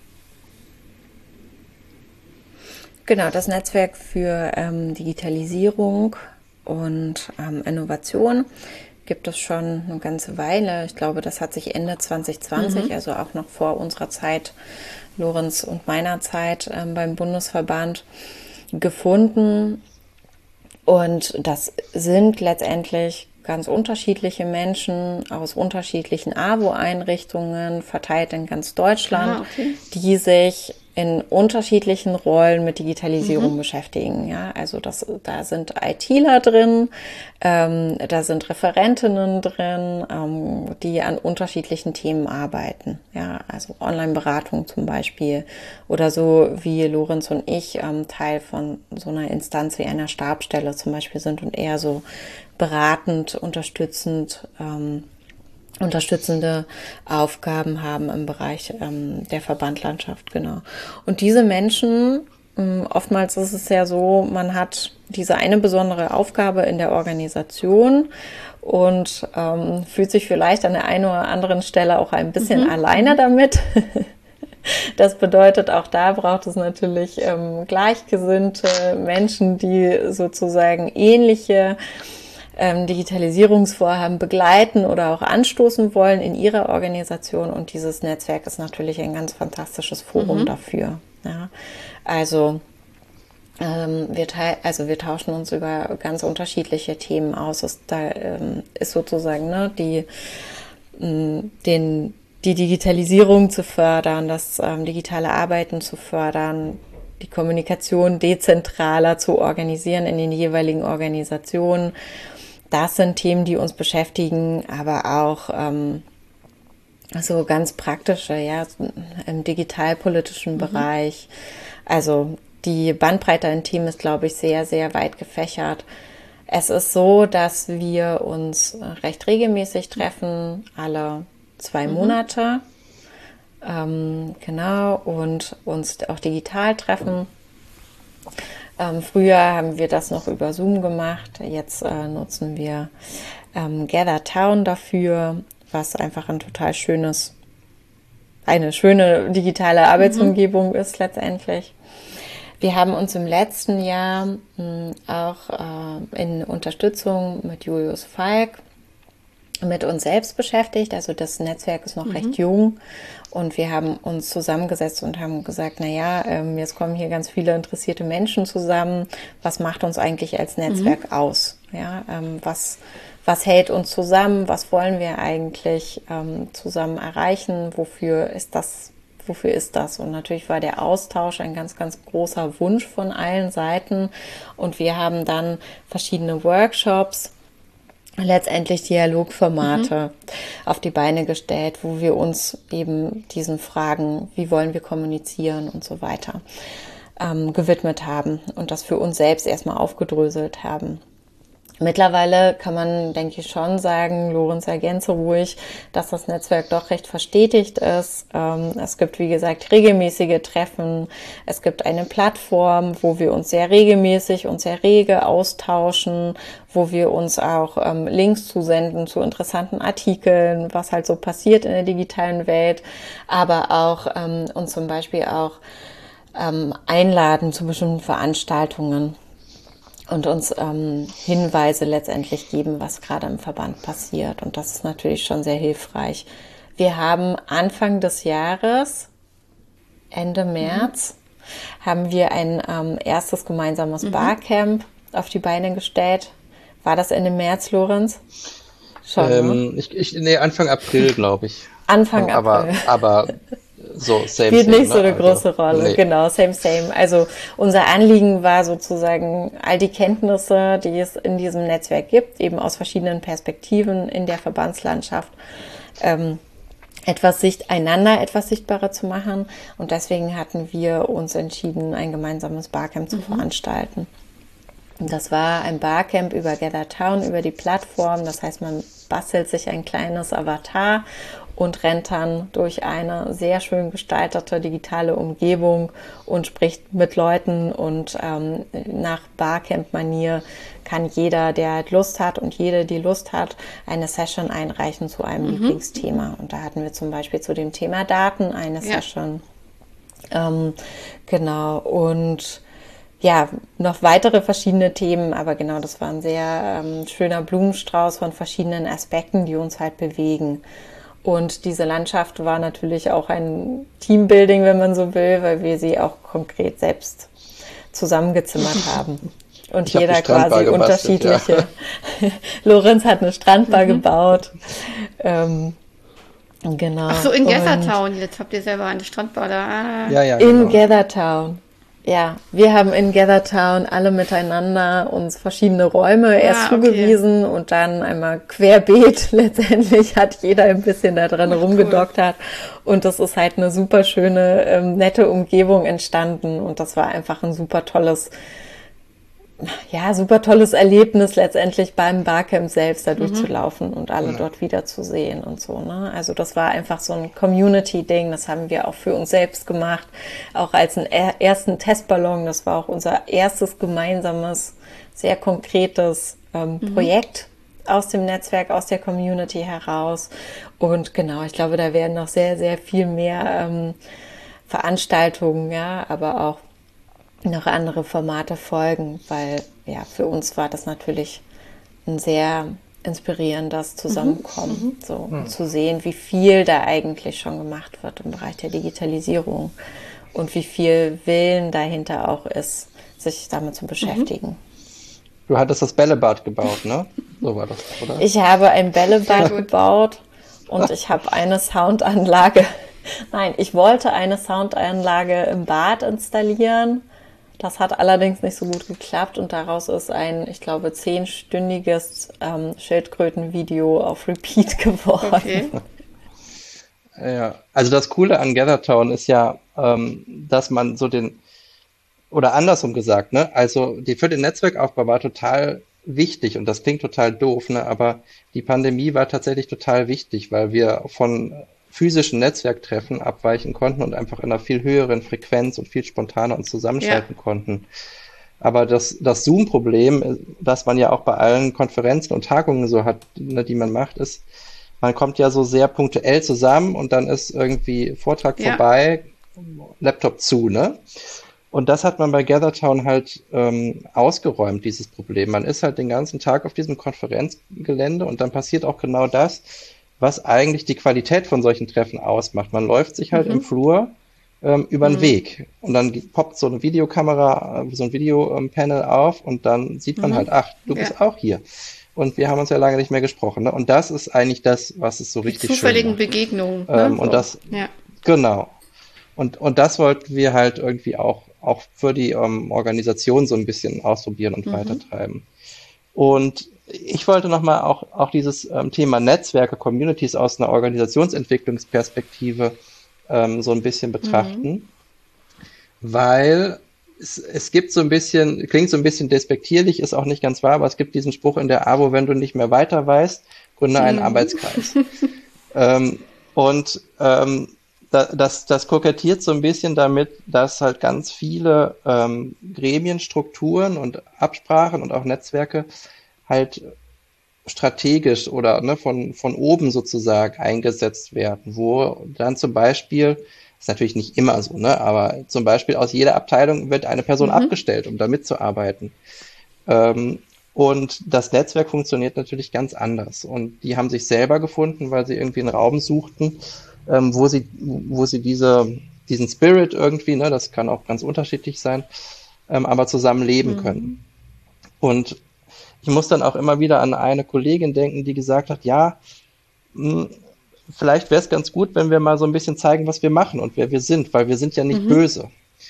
Genau, das Netzwerk für ähm, Digitalisierung und ähm, Innovation gibt es schon eine ganze Weile. Ich glaube, das hat sich Ende zwanzig zwanzig, mhm. also auch noch vor unserer Zeit, Lorenz und meiner Zeit ähm, beim Bundesverband gefunden. Und das sind letztendlich ganz unterschiedliche Menschen aus unterschiedlichen A W O-Einrichtungen, verteilt in ganz Deutschland, ah, okay. die sich in unterschiedlichen Rollen mit Digitalisierung mhm. beschäftigen. Ja, also das, da sind ITler drin, ähm, da sind Referentinnen drin, ähm, die an unterschiedlichen Themen arbeiten. Ja, also Online-Beratung zum Beispiel oder so wie Lorenz und ich ähm, Teil von so einer Instanz wie einer Stabsstelle zum Beispiel sind und eher so beratend, unterstützend, ähm, unterstützende Aufgaben haben im Bereich ähm, der Verbandlandschaft, genau. Und diese Menschen, ähm, oftmals ist es ja so, man hat diese eine besondere Aufgabe in der Organisation und ähm, fühlt sich vielleicht an der einen oder anderen Stelle auch ein bisschen mhm. alleine damit. Das bedeutet, auch da braucht es natürlich ähm, gleichgesinnte Menschen, die sozusagen ähnliche Ähm, Digitalisierungsvorhaben begleiten oder auch anstoßen wollen in ihrer Organisation. Und dieses Netzwerk ist natürlich ein ganz fantastisches Forum mhm. dafür. Ja. Also, ähm, wir teil- also wir tauschen uns über ganz unterschiedliche Themen aus. Es, da ähm, ist sozusagen ne, die, mh, den die Digitalisierung zu fördern, das ähm, digitale Arbeiten zu fördern, die Kommunikation dezentraler zu organisieren in den jeweiligen Organisationen. Das sind Themen, die uns beschäftigen, aber auch ähm, so ganz praktische, ja, im digitalpolitischen mhm. Bereich. Also die Bandbreite an Themen ist, glaube ich, sehr, sehr weit gefächert. Es ist so, dass wir uns recht regelmäßig treffen, alle zwei mhm. Monate, ähm, genau, und uns auch digital treffen. Ähm, früher haben wir das noch über Zoom gemacht, jetzt äh, nutzen wir ähm, Gather Town dafür, was einfach ein total schönes, eine schöne digitale Arbeitsumgebung mhm. ist letztendlich. Wir haben uns im letzten Jahr mh, auch äh, in Unterstützung mit Julius Falk mit uns selbst beschäftigt. Also das Netzwerk ist noch mhm. recht jung und wir haben uns zusammengesetzt und haben gesagt, naja, ähm, jetzt kommen hier ganz viele interessierte Menschen zusammen. Was macht uns eigentlich als Netzwerk mhm. aus? Ja, ähm, was, was hält uns zusammen? Was wollen wir eigentlich ähm, zusammen erreichen? Wofür ist das Wofür ist das? Und natürlich war der Austausch ein ganz, ganz großer Wunsch von allen Seiten. Und wir haben dann verschiedene Workshops, letztendlich Dialogformate mhm. auf die Beine gestellt, wo wir uns eben diesen Fragen, wie wollen wir kommunizieren und so weiter, ähm, gewidmet haben und das für uns selbst erstmal aufgedröselt haben. Mittlerweile kann man, denke ich, schon sagen, Lorenz, ergänze ruhig, dass das Netzwerk doch recht verstetigt ist. Ähm, es gibt, wie gesagt, regelmäßige Treffen. Es gibt eine Plattform, wo wir uns sehr regelmäßig und sehr rege austauschen, wo wir uns auch ähm, Links zusenden zu interessanten Artikeln, was halt so passiert in der digitalen Welt, aber auch ähm, uns zum Beispiel auch ähm, einladen zu bestimmten Veranstaltungen. Und uns ähm, Hinweise letztendlich geben, was gerade im Verband passiert. Und das ist natürlich schon sehr hilfreich. Wir haben Anfang des Jahres, Ende März, mhm. haben wir ein ähm, erstes gemeinsames mhm. Barcamp auf die Beine gestellt. War das Ende März, Lorenz? Schon, ähm, ne? ich, ich, nee, Anfang April, glaube ich. Anfang um, April. Aber, aber so, same, spielt same, nicht so ne? eine große also, Rolle, nee. Genau, same, same. Also unser Anliegen war sozusagen, all die Kenntnisse, die es in diesem Netzwerk gibt, eben aus verschiedenen Perspektiven in der Verbandslandschaft, ähm, etwas sicht einander etwas sichtbarer zu machen. Und deswegen hatten wir uns entschieden, ein gemeinsames Barcamp zu mhm. veranstalten. Und das war ein Barcamp über Gather Town, über die Plattform. Das heißt, man bastelt sich ein kleines Avatar und rennt dann durch eine sehr schön gestaltete digitale Umgebung und spricht mit Leuten. Und ähm, nach Barcamp-Manier kann jeder, der halt Lust hat und jede, die Lust hat, eine Session einreichen zu einem mhm. Lieblingsthema. Und da hatten wir zum Beispiel zu dem Thema Daten eine ja. Session. Ähm, genau, und ja, noch weitere verschiedene Themen, aber genau, das war ein sehr ähm, schöner Blumenstrauß von verschiedenen Aspekten, die uns halt bewegen. Und diese Landschaft war natürlich auch ein Teambuilding, wenn man so will, weil wir sie auch konkret selbst zusammengezimmert haben. Und ich jeder quasi gebastelt, unterschiedliche. Ja. Lorenz hat eine Strandbar mhm. gebaut. Ähm, genau. Ach so, in Gathertown. Jetzt habt ihr selber eine Strandbar da. Ah. Ja, ja, in genau. Gathertown. Ja, wir haben in Gathertown alle miteinander uns verschiedene Räume erst ah, okay. zugewiesen und dann einmal querbeet. Letztendlich hat jeder ein bisschen da dran rumgedoktert cool. Und das ist halt eine super schöne, ähm, nette Umgebung entstanden und das war einfach ein super tolles, ja, super tolles Erlebnis letztendlich beim Barcamp selbst da durchzulaufen mhm. und alle ja. dort wiederzusehen und so, ne? Also das war einfach so ein Community-Ding, das haben wir auch für uns selbst gemacht, auch als einen ersten Testballon, das war auch unser erstes gemeinsames, sehr konkretes ähm, mhm. Projekt aus dem Netzwerk, aus der Community heraus und genau, ich glaube, da werden noch sehr, sehr viel mehr ähm, Veranstaltungen, ja, aber auch noch andere Formate folgen, weil ja für uns war das natürlich ein sehr inspirierendes Zusammenkommen, mhm. so mhm. zu sehen, wie viel da eigentlich schon gemacht wird im Bereich der Digitalisierung und wie viel Willen dahinter auch ist, sich damit zu beschäftigen. Du hattest das Bällebad gebaut, ne? So war das, oder? Ich habe ein Bällebad gebaut und ich habe eine Soundanlage. Nein, ich wollte eine Soundanlage im Bad installieren. Das hat allerdings nicht so gut geklappt und daraus ist ein, ich glaube, zehnstündiges ähm, Schildkrötenvideo auf Repeat geworden. Okay. Ja, also das Coole an GatherTown ist ja, ähm, dass man so den, oder andersrum gesagt, ne, also die für den Netzwerkaufbau war total wichtig und das klingt total doof, ne, aber die Pandemie war tatsächlich total wichtig, weil wir von physischen Netzwerktreffen abweichen konnten und einfach in einer viel höheren Frequenz und viel spontaner uns zusammenschalten Ja. konnten. Aber das, das Zoom-Problem, das man ja auch bei allen Konferenzen und Tagungen so hat, ne, die man macht, ist, man kommt ja so sehr punktuell zusammen und dann ist irgendwie Vortrag Ja. vorbei, Laptop zu, ne? Und das hat man bei GatherTown halt ähm, ausgeräumt, dieses Problem. Man ist halt den ganzen Tag auf diesem Konferenzgelände und dann passiert auch genau das, was eigentlich die Qualität von solchen Treffen ausmacht. Man läuft sich halt Mhm. im Flur ähm, über den Mhm. Weg und dann poppt so eine Videokamera, äh, so ein Videopanel auf und dann sieht man Mhm. halt, ach, du Ja. bist auch hier. Und wir haben uns ja lange nicht mehr gesprochen. Ne? Und das ist eigentlich das, was es so Die richtig schön zufälligen macht. Begegnungen, ne? Ähm, und So. das, Ja. genau. Und, und das wollten wir halt irgendwie auch, auch für die ähm, Organisation so ein bisschen ausprobieren und Mhm. weitertreiben. Und ich wollte nochmal auch, auch dieses ähm, Thema Netzwerke, Communities aus einer Organisationsentwicklungsperspektive ähm, so ein bisschen Mhm. betrachten, weil es, es gibt so ein bisschen, klingt so ein bisschen despektierlich, ist auch nicht ganz wahr, aber es gibt diesen Spruch in der A W O, wenn du nicht mehr weiter weißt, gründe einen Mhm. Arbeitskreis. Ähm, und ähm, da, das, das kokettiert so ein bisschen damit, dass halt ganz viele ähm, Gremienstrukturen und Absprachen und auch Netzwerke halt strategisch oder ne, von, von oben sozusagen eingesetzt werden, wo dann zum Beispiel, ist natürlich nicht immer so, ne, aber zum Beispiel aus jeder Abteilung wird eine Person Mhm. abgestellt, um da mitzuarbeiten. Ähm, und das Netzwerk funktioniert natürlich ganz anders. Und die haben sich selber gefunden, weil sie irgendwie einen Raum suchten, ähm, wo sie, wo sie diese, diesen Spirit irgendwie, ne, das kann auch ganz unterschiedlich sein, ähm, aber zusammen leben können. Mhm. Und ich muss dann auch immer wieder an eine Kollegin denken, die gesagt hat, ja, mh, vielleicht wäre es ganz gut, wenn wir mal so ein bisschen zeigen, was wir machen und wer wir sind, weil wir sind ja nicht Mhm. böse.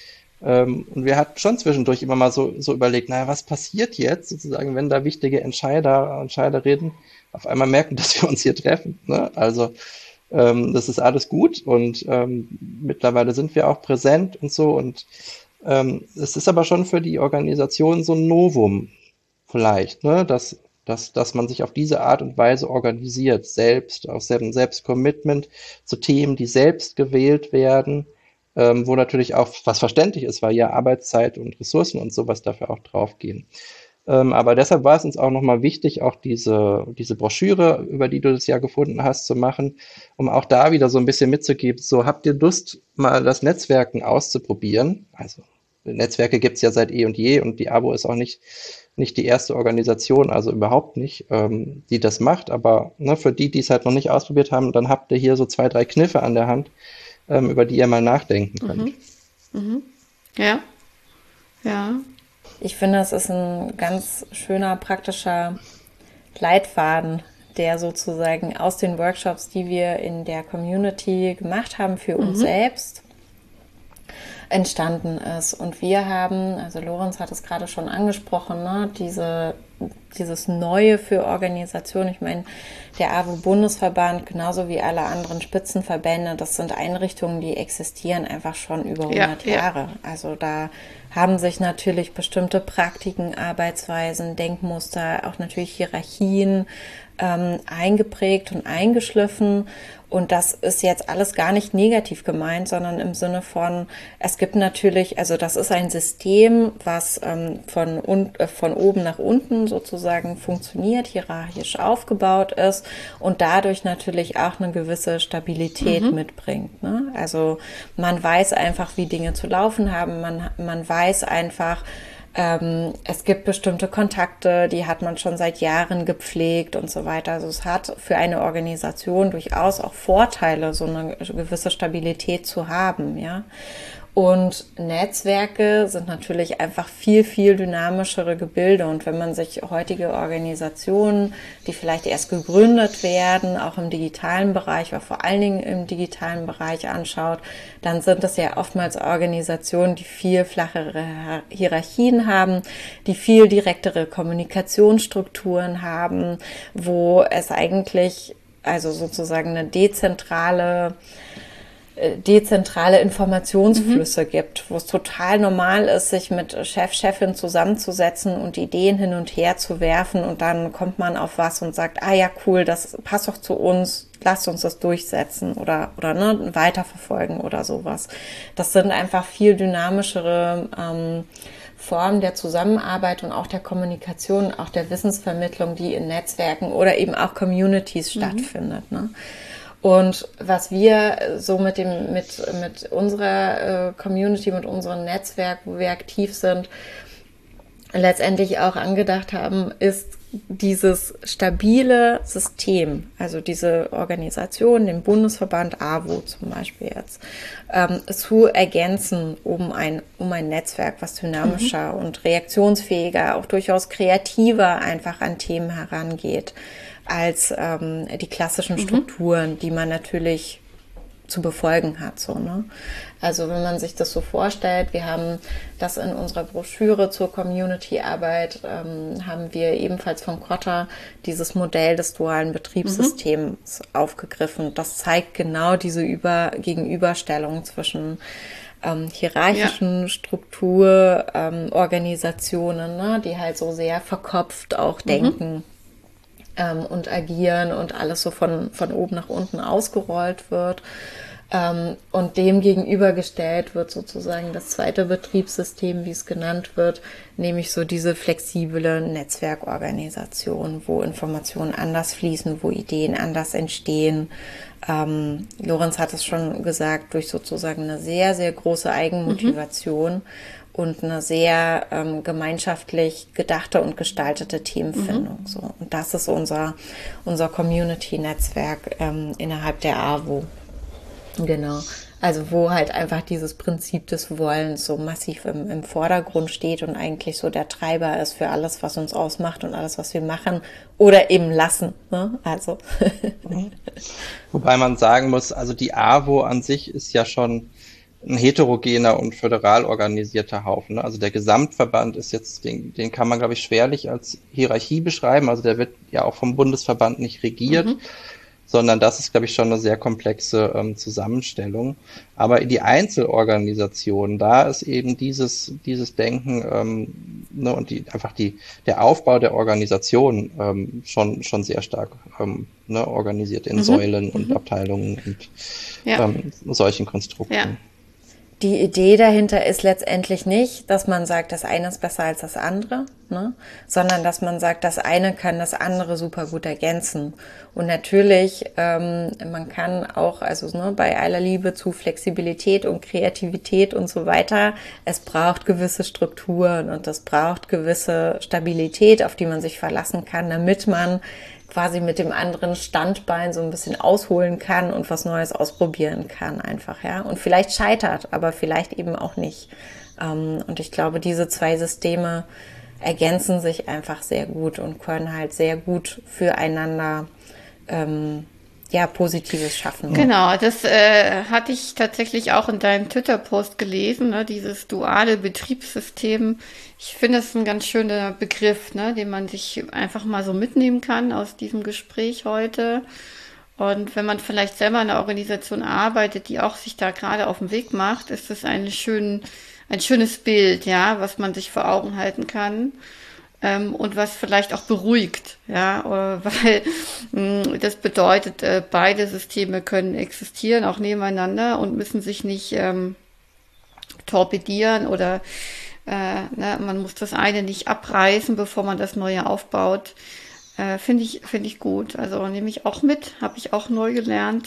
Ähm, und wir hatten schon zwischendurch immer mal so, so überlegt, naja, was passiert jetzt sozusagen, wenn da wichtige Entscheider, Entscheiderinnen auf einmal merken, dass wir uns hier treffen. Ne? Also ähm, das ist alles gut und ähm, mittlerweile sind wir auch präsent und so und ähm, es ist aber schon für die Organisation so ein Novum vielleicht, ne, dass, dass, dass man sich auf diese Art und Weise organisiert, selbst, aus selbst, Selbstcommitment zu Themen, die selbst gewählt werden, ähm, wo natürlich auch was verständlich ist, weil ja Arbeitszeit und Ressourcen und sowas dafür auch draufgehen. Ähm, aber deshalb war es uns auch nochmal wichtig, auch diese, diese Broschüre, über die du das ja gefunden hast, zu machen, um auch da wieder so ein bisschen mitzugeben, so habt ihr Lust, mal das Netzwerken auszuprobieren? Also Netzwerke gibt's ja seit eh und je und die A B O ist auch nicht, nicht die erste Organisation, also überhaupt nicht, ähm, die das macht, aber ne, für die, die es halt noch nicht ausprobiert haben, dann habt ihr hier so zwei, drei Kniffe an der Hand, ähm, über die ihr mal nachdenken könnt. Mhm. Mhm. Ja. Ja. Ich finde, es ist ein ganz schöner, praktischer Leitfaden, der sozusagen aus den Workshops, die wir in der Community gemacht haben, für uns Mhm. selbst entstanden ist. Und wir haben, also Lorenz hat es gerade schon angesprochen, ne, diese, dieses Neue für Organisationen. Ich meine, der A W O-Bundesverband, genauso wie alle anderen Spitzenverbände, das sind Einrichtungen, die existieren einfach schon über Ja, hundert ja. Jahre. Also da haben sich natürlich bestimmte Praktiken, Arbeitsweisen, Denkmuster, auch natürlich Hierarchien ähm, eingeprägt und eingeschliffen. Und das ist jetzt alles gar nicht negativ gemeint, sondern im Sinne von, es gibt natürlich, also das ist ein System, was ähm, von, un, äh, von oben nach unten sozusagen funktioniert, hierarchisch aufgebaut ist und dadurch natürlich auch eine gewisse Stabilität Mhm. mitbringt. Ne? Also man weiß einfach, wie Dinge zu laufen haben, man, man weiß einfach, Ähm, es gibt bestimmte Kontakte, die hat man schon seit Jahren gepflegt und so weiter. Also es hat für eine Organisation durchaus auch Vorteile, so eine gewisse Stabilität zu haben, ja. Und Netzwerke sind natürlich einfach viel, viel dynamischere Gebilde. Und wenn man sich heutige Organisationen, die vielleicht erst gegründet werden, auch im digitalen Bereich, oder vor allen Dingen im digitalen Bereich anschaut, dann sind das ja oftmals Organisationen, die viel flachere Hierarchien haben, die viel direktere Kommunikationsstrukturen haben, wo es eigentlich also sozusagen eine dezentrale dezentrale Informationsflüsse mhm. gibt, wo es total normal ist, sich mit Chef, Chefin zusammenzusetzen und Ideen hin und her zu werfen und dann kommt man auf was und sagt, ah ja, cool, das passt doch zu uns, lasst uns das durchsetzen oder oder ne, weiterverfolgen oder sowas. Das sind einfach viel dynamischere ähm, Formen der Zusammenarbeit und auch der Kommunikation, auch der Wissensvermittlung, die in Netzwerken oder eben auch Communities mhm. stattfindet, ne? Und was wir so mit dem, mit, mit unserer äh, Community, mit unserem Netzwerk, wo wir aktiv sind, letztendlich auch angedacht haben, ist dieses stabile System, also diese Organisation, den Bundesverband A W O zum Beispiel jetzt, ähm, zu ergänzen um ein, um ein Netzwerk, was dynamischer mhm. und reaktionsfähiger, auch durchaus kreativer einfach an Themen herangeht, als ähm, die klassischen Strukturen, mhm. die man natürlich zu befolgen hat. So, ne? Also wenn man sich das so vorstellt, wir haben das in unserer Broschüre zur Community-Arbeit, ähm, haben wir ebenfalls von Kotter dieses Modell des dualen Betriebssystems mhm. aufgegriffen. Das zeigt genau diese Über- Gegenüberstellung zwischen ähm, hierarchischen ja. Strukturorganisationen, ähm, ne? die halt so sehr verkopft auch mhm. denken Ähm, und agieren und alles so von, von oben nach unten ausgerollt wird. Ähm, und dem gegenübergestellt wird sozusagen das zweite Betriebssystem, wie es genannt wird, nämlich so diese flexible Netzwerkorganisation, wo Informationen anders fließen, wo Ideen anders entstehen. Ähm, Lorenz hat es schon gesagt, durch sozusagen eine sehr, sehr große Eigenmotivation mhm. und eine sehr ähm, gemeinschaftlich gedachte und gestaltete Themenfindung. Mhm. So. Und das ist unser, unser Community-Netzwerk ähm, innerhalb der A W O. Genau. Also wo halt einfach dieses Prinzip des Wollens so massiv im, im Vordergrund steht und eigentlich so der Treiber ist für alles, was uns ausmacht und alles, was wir machen oder eben lassen. Ne? Also. Wobei man sagen muss, also die A W O an sich ist ja schon ein heterogener und föderal organisierter Haufen. Ne? Also der Gesamtverband ist jetzt, den, den kann man, glaube ich, schwerlich als Hierarchie beschreiben. Also der wird ja auch vom Bundesverband nicht regiert, mhm. sondern das ist, glaube ich, schon eine sehr komplexe ähm, Zusammenstellung. Aber in die Einzelorganisationen, da ist eben dieses dieses Denken ähm, ne, und die einfach die der Aufbau der Organisation ähm, schon schon sehr stark ähm, ne, organisiert in mhm. Säulen und mhm. Abteilungen und ja. ähm, solchen Konstrukten. Ja. Die Idee dahinter ist letztendlich nicht, dass man sagt, das eine ist besser als das andere, ne? Sondern dass man sagt, das eine kann das andere super gut ergänzen. Und natürlich, ähm, man kann auch, also ne, bei aller Liebe zu Flexibilität und Kreativität und so weiter, es braucht gewisse Strukturen und es braucht gewisse Stabilität, auf die man sich verlassen kann, damit man quasi mit dem anderen Standbein so ein bisschen ausholen kann und was Neues ausprobieren kann einfach, ja. Und vielleicht scheitert, aber vielleicht eben auch nicht. Und ich glaube, diese zwei Systeme ergänzen sich einfach sehr gut und können halt sehr gut füreinander ähm, ja, Positives schaffen. Genau, das äh, hatte ich tatsächlich auch in deinem Twitter-Post gelesen, ne, dieses duale Betriebssystem. Ich finde es ein ganz schöner Begriff, ne, den man sich einfach mal so mitnehmen kann aus diesem Gespräch heute. Und wenn man vielleicht selber in einer Organisation arbeitet, die auch sich da gerade auf den Weg macht, ist das ein, schön, ein schönes Bild, ja, was man sich vor Augen halten kann. Und was vielleicht auch beruhigt, ja, weil mh, das bedeutet, äh, beide Systeme können existieren, auch nebeneinander und müssen sich nicht ähm, torpedieren oder äh, ne, man muss das eine nicht abreißen, bevor man das neue aufbaut. Äh, finde ich, finde ich gut. Also nehme ich auch mit, habe ich auch neu gelernt.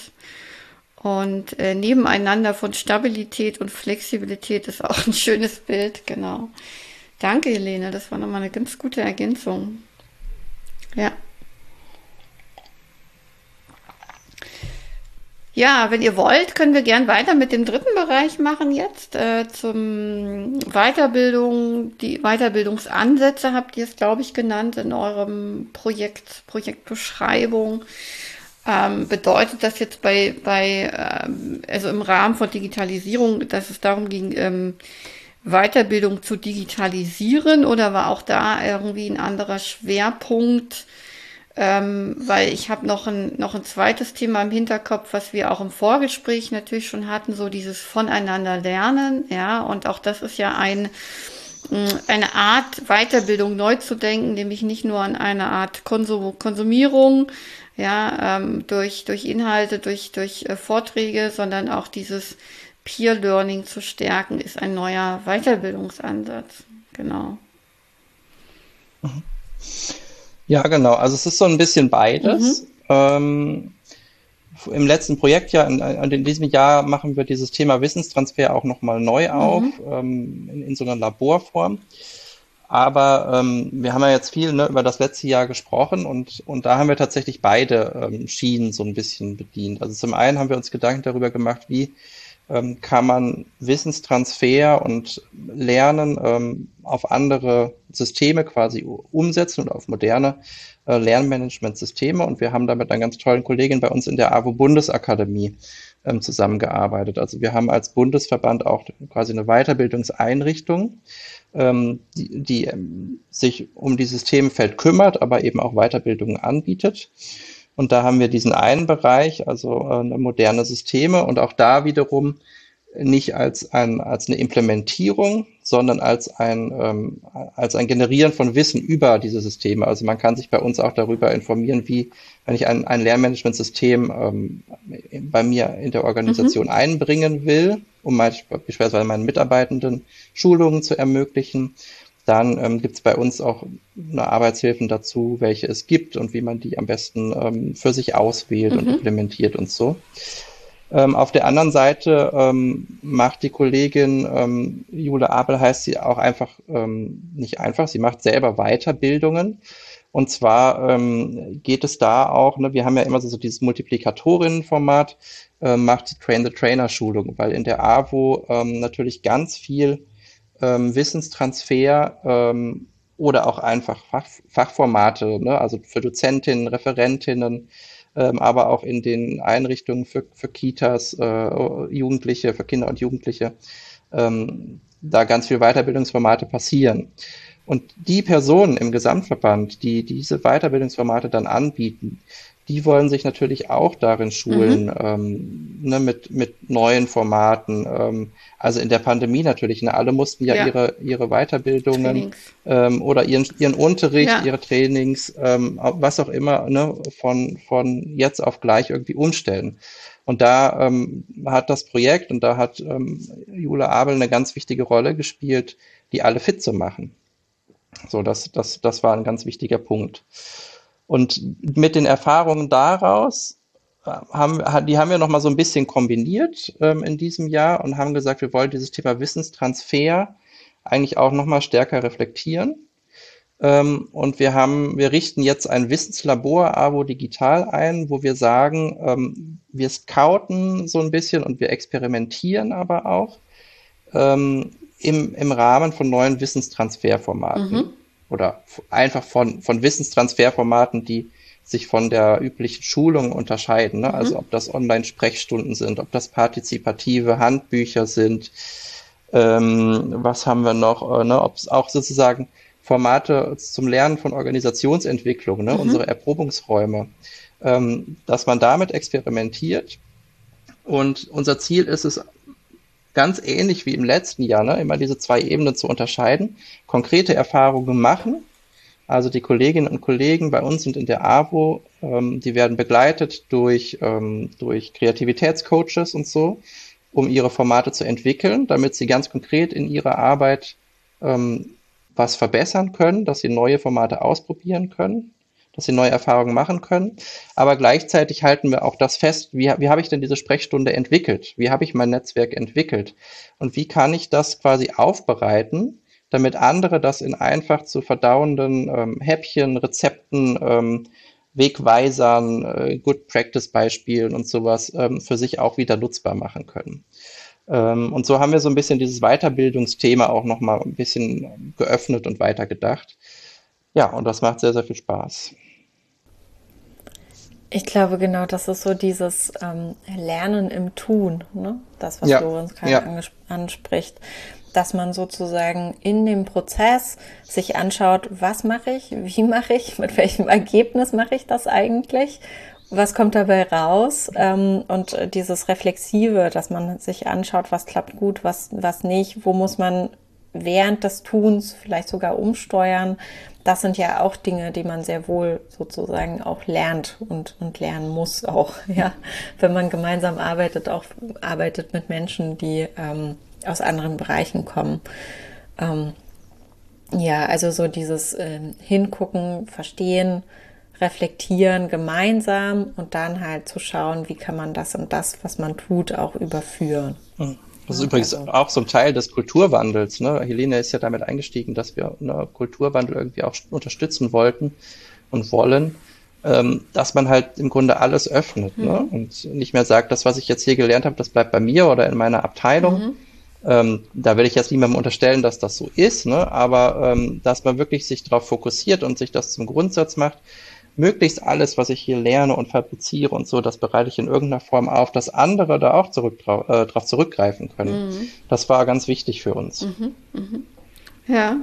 Und äh, nebeneinander von Stabilität und Flexibilität ist auch ein schönes Bild, genau. Danke, Helene. Das war nochmal eine ganz gute Ergänzung. Ja. Ja, wenn ihr wollt, können wir gern weiter mit dem dritten Bereich machen jetzt. Äh, zum Weiterbildung, die Weiterbildungsansätze habt ihr es, glaube ich, genannt in eurem Projekt, Projektbeschreibung. Ähm, bedeutet das jetzt bei, bei ähm, also im Rahmen von Digitalisierung, dass es darum ging, ähm, Weiterbildung zu digitalisieren, oder war auch da irgendwie ein anderer Schwerpunkt? Ähm, weil ich habe noch ein, noch ein zweites Thema im Hinterkopf, was wir auch im Vorgespräch natürlich schon hatten, so dieses Voneinander lernen, ja, und auch das ist ja ein, mh, eine Art Weiterbildung neu zu denken, nämlich nicht nur an eine Art Konsum Konsumierung, ja, ähm, durch, durch Inhalte, durch, durch äh, Vorträge, sondern auch dieses Peer Learning zu stärken, ist ein neuer Weiterbildungsansatz. Genau. Ja, genau. Also es ist so ein bisschen Mhm. beides. Ähm, Im letzten Projektjahr, in, in in diesem Jahr machen wir dieses Thema Wissenstransfer auch nochmal neu auf, Mhm. ähm, in, in so einer Laborform. Aber ähm, wir haben ja jetzt viel, ne, über das letzte Jahr gesprochen und, und da haben wir tatsächlich beide ähm, Schienen so ein bisschen bedient. Also zum einen haben wir uns Gedanken darüber gemacht, wie ähm, kann man Wissenstransfer und Lernen ähm, auf andere Systeme quasi u- umsetzen und auf moderne äh, Lernmanagementsysteme. Und wir haben da mit einer ganz tollen Kollegin bei uns in der AWO Bundesakademie ähm, zusammengearbeitet. Also wir haben als Bundesverband auch quasi eine Weiterbildungseinrichtung, ähm, die, die ähm, sich um dieses Themenfeld kümmert, aber eben auch Weiterbildungen anbietet. Und da haben wir diesen einen Bereich, also äh, moderne Systeme und auch da wiederum nicht als ein, als eine Implementierung, sondern als ein, ähm, als ein Generieren von Wissen über diese Systeme. Also man kann sich bei uns auch darüber informieren, wie, wenn ich ein, ein Lernmanagementsystem ähm, bei mir in der Mhm. Organisation einbringen will, um beispielsweise meinen Mitarbeitenden Schulungen zu ermöglichen, dann ähm, gibt es bei uns auch eine Arbeitshilfen dazu, welche es gibt und wie man die am besten ähm, für sich auswählt und Mhm. implementiert und so. Ähm, auf der anderen Seite ähm, macht die Kollegin ähm, Jule Abel, heißt sie auch einfach, ähm, nicht einfach, sie macht selber Weiterbildungen. Und zwar ähm, geht es da auch, ne, wir haben ja immer so, so dieses Multiplikatorinnenformat, äh, macht die Train-the-Trainer-Schulung, weil in der AWO ähm, natürlich ganz viel ähm, Wissenstransfer ähm, oder auch einfach Fach, Fachformate, ne, also für Dozentinnen, Referentinnen, ähm, aber auch in den Einrichtungen für, für Kitas, äh, Jugendliche, für Kinder und Jugendliche, ähm, da ganz viel Weiterbildungsformate passieren. Und die Personen im Gesamtverband, die diese Weiterbildungsformate dann anbieten, die wollen sich natürlich auch darin Mhm. schulen, ähm, ne, mit, mit neuen Formaten. Ähm, also in der Pandemie natürlich, ne, alle mussten ja Ja, ihre, ihre Weiterbildungen Trainings. ähm, oder ihren, ihren Unterricht, Ja. ihre Trainings, ähm, was auch immer, ne, von, von jetzt auf gleich irgendwie umstellen. Und da ähm, hat das Projekt und da hat ähm, Jule Abel eine ganz wichtige Rolle gespielt, die alle fit zu machen. So, das, das, das war ein ganz wichtiger Punkt. Und mit den Erfahrungen daraus äh, haben, die haben wir noch mal so ein bisschen kombiniert ähm, in diesem Jahr und haben gesagt, wir wollen dieses Thema Wissenstransfer eigentlich auch noch mal stärker reflektieren. Ähm, und wir haben, wir richten jetzt ein Wissenslabor AWO Digital ein, wo wir sagen, ähm, wir scouten so ein bisschen und wir experimentieren aber auch ähm, im, im Rahmen von neuen Wissenstransferformaten Mhm. oder einfach von, von Wissenstransferformaten, die sich von der üblichen Schulung unterscheiden. Ne? Also Mhm. ob das Online-Sprechstunden sind, ob das partizipative Handbücher sind, ähm, was haben wir noch, äh, ne? Ob es auch sozusagen Formate zum Lernen von Organisationsentwicklung, ne? Unsere Mhm. Erprobungsräume, ähm, dass man damit experimentiert. Und unser Ziel ist es, ganz ähnlich wie im letzten Jahr, ne, immer diese zwei Ebenen zu unterscheiden, konkrete Erfahrungen machen. Also die Kolleginnen und Kollegen bei uns sind in der AWO, ähm, die werden begleitet durch, ähm, durch Kreativitätscoaches und so, um ihre Formate zu entwickeln, damit sie ganz konkret in ihrer Arbeit ähm, was verbessern können, dass sie neue Formate ausprobieren können, dass sie neue Erfahrungen machen können. Aber gleichzeitig halten wir auch das fest, wie, wie habe ich denn diese Sprechstunde entwickelt? Wie habe ich mein Netzwerk entwickelt? Und wie kann ich das quasi aufbereiten, damit andere das in einfach zu verdauenden ähm, Häppchen, Rezepten, ähm, Wegweisern, äh, Good Practice Beispielen und sowas ähm, für sich auch wieder nutzbar machen können. Ähm, und so haben wir so ein bisschen dieses Weiterbildungsthema auch nochmal ein bisschen geöffnet und weitergedacht. Ja, und das macht sehr, sehr viel Spaß. Ich glaube, genau, das ist so dieses ähm, Lernen im Tun, ne? Das, was Ja, Lorenz gerade ja, anges- anspricht, dass man sozusagen in dem Prozess sich anschaut, was mache ich, wie mache ich, mit welchem Ergebnis mache ich das eigentlich, was kommt dabei raus, ähm, und äh, dieses Reflexive, dass man sich anschaut, was klappt gut, was, was nicht, wo muss man während des Tuns vielleicht sogar umsteuern. Das sind ja auch Dinge, die man sehr wohl sozusagen auch lernt und, und lernen muss auch, ja, wenn man gemeinsam arbeitet, auch arbeitet mit Menschen, die ähm, aus anderen Bereichen kommen. Ähm, ja, also so dieses ähm, Hingucken, Verstehen, Reflektieren gemeinsam und dann halt zu schauen, wie kann man das und das, was man tut, auch überführen. das ist Ja, übrigens also, auch so ein Teil des Kulturwandels. Ne? Helene ist ja damit eingestiegen, dass wir einen Kulturwandel irgendwie auch unterstützen wollten und wollen, ähm, dass man halt im Grunde alles öffnet, ne? Und nicht mehr sagt, das, was ich jetzt hier gelernt habe, das bleibt bei mir oder in meiner Abteilung. Ähm, da will ich jetzt niemandem unterstellen, dass das so ist, ne? Aber ähm, dass man wirklich sich darauf fokussiert und sich das zum Grundsatz macht, möglichst alles, was ich hier lerne und fabriziere und so, das bereite ich in irgendeiner Form auf, dass andere da auch zurück, äh, drauf zurückgreifen können. Mhm. Das war ganz wichtig für uns. Mhm. Mhm. Ja.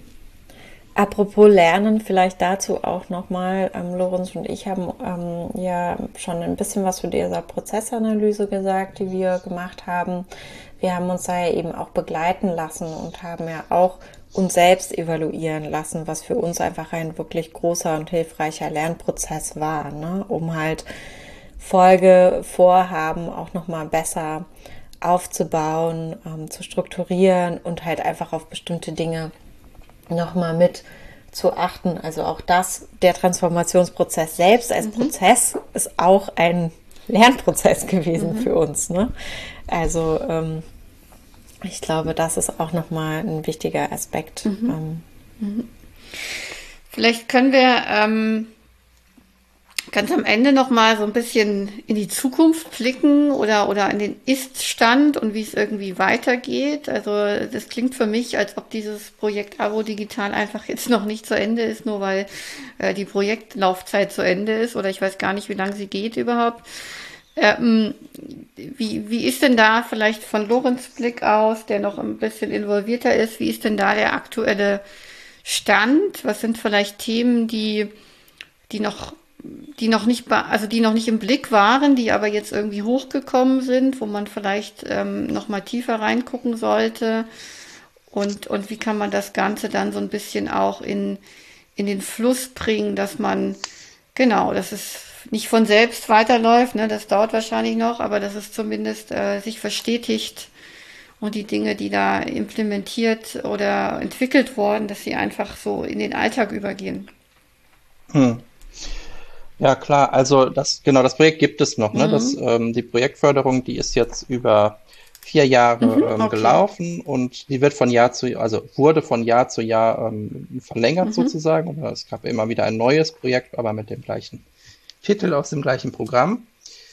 apropos Lernen, vielleicht dazu auch nochmal, ähm, Lorenz und ich haben ähm, ja schon ein bisschen was zu dieser Prozessanalyse gesagt, die wir gemacht haben. Wir haben uns da ja eben auch begleiten lassen und haben ja auch uns selbst evaluieren lassen, was für uns einfach ein wirklich großer und hilfreicher Lernprozess war, ne? Um halt Folgevorhaben auch nochmal besser aufzubauen, ähm, zu strukturieren und halt einfach auf bestimmte Dinge nochmal mit zu achten. Also auch das, der Transformationsprozess selbst als Prozess ist auch ein Lernprozess gewesen für uns, ne? Also ähm, ich glaube, das ist auch nochmal ein wichtiger Aspekt. Ähm, Vielleicht können wir ähm, ganz am Ende noch mal so ein bisschen in die Zukunft blicken oder oder in den Ist-Stand und wie es irgendwie weitergeht. Also das klingt für mich, als ob dieses Projekt Abo Digital einfach jetzt noch nicht zu Ende ist, nur weil äh, die Projektlaufzeit zu Ende ist oder ich weiß gar nicht, wie lange sie geht überhaupt. Ähm, wie, wie ist denn da vielleicht von Lorenz Blick aus, der noch ein bisschen involvierter ist, wie ist denn da der aktuelle Stand? Was sind vielleicht Themen, die, die noch, die noch nicht, be- also die noch nicht im Blick waren, die aber jetzt irgendwie hochgekommen sind, wo man vielleicht ähm, noch mal tiefer reingucken sollte? Und, und wie kann man das Ganze dann so ein bisschen auch in, in den Fluss bringen, dass man, genau, dass es nicht von selbst weiterläuft, ne, das dauert wahrscheinlich noch, aber dass es zumindest äh, sich verstetigt und die Dinge, die da implementiert oder entwickelt wurden, dass sie einfach so in den Alltag übergehen. Hm. Ja, klar. Also das, genau, das Projekt gibt es noch, ne? Das, Mhm. ähm, die Projektförderung, die ist jetzt über vier Jahre Mhm, ähm, okay. gelaufen und die wird von Jahr zu, also wurde von Jahr zu Jahr ähm, verlängert Mhm. sozusagen. Oder es gab immer wieder ein neues Projekt, aber mit dem gleichen Titel aus dem gleichen Programm.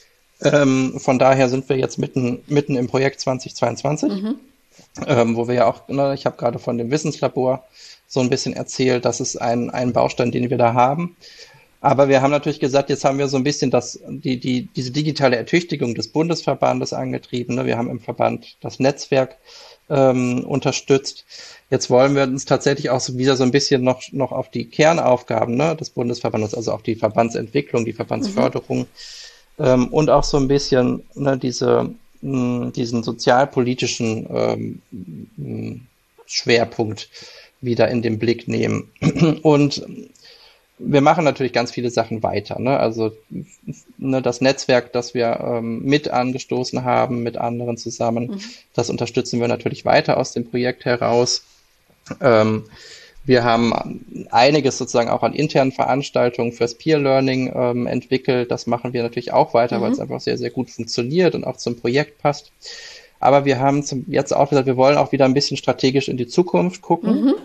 Ähm, von daher sind wir jetzt mitten, mitten im Projekt zweitausendzweiundzwanzig, Mhm. ähm, wo wir ja auch, ne, ich habe gerade von dem Wissenslabor so ein bisschen erzählt, das ist ein, ein Baustein, den wir da haben. Aber wir haben natürlich gesagt, jetzt haben wir so ein bisschen das, die, die, diese digitale Ertüchtigung des Bundesverbandes angetrieben. Ne? Wir haben im Verband das Netzwerk ähm, unterstützt. Jetzt wollen wir uns tatsächlich auch so wieder so ein bisschen noch, noch auf die Kernaufgaben, ne, des Bundesverbandes, also auf die Verbandsentwicklung, die Verbandsförderung ähm, und auch so ein bisschen ne, diese, mh, diesen sozialpolitischen ähm, mh, Schwerpunkt wieder in den Blick nehmen. Und wir machen natürlich ganz viele Sachen weiter, ne? Also ne, das Netzwerk, das wir ähm, mit angestoßen haben, mit anderen zusammen, Mhm. das unterstützen wir natürlich weiter aus dem Projekt heraus. Ähm, wir haben einiges sozusagen auch an internen Veranstaltungen fürs Peer Learning ähm, entwickelt. Das machen wir natürlich auch weiter, weil es Mhm. einfach sehr, sehr gut funktioniert und auch zum Projekt passt. Aber wir haben zum, jetzt auch gesagt, wir wollen auch wieder ein bisschen strategisch in die Zukunft gucken. Mhm.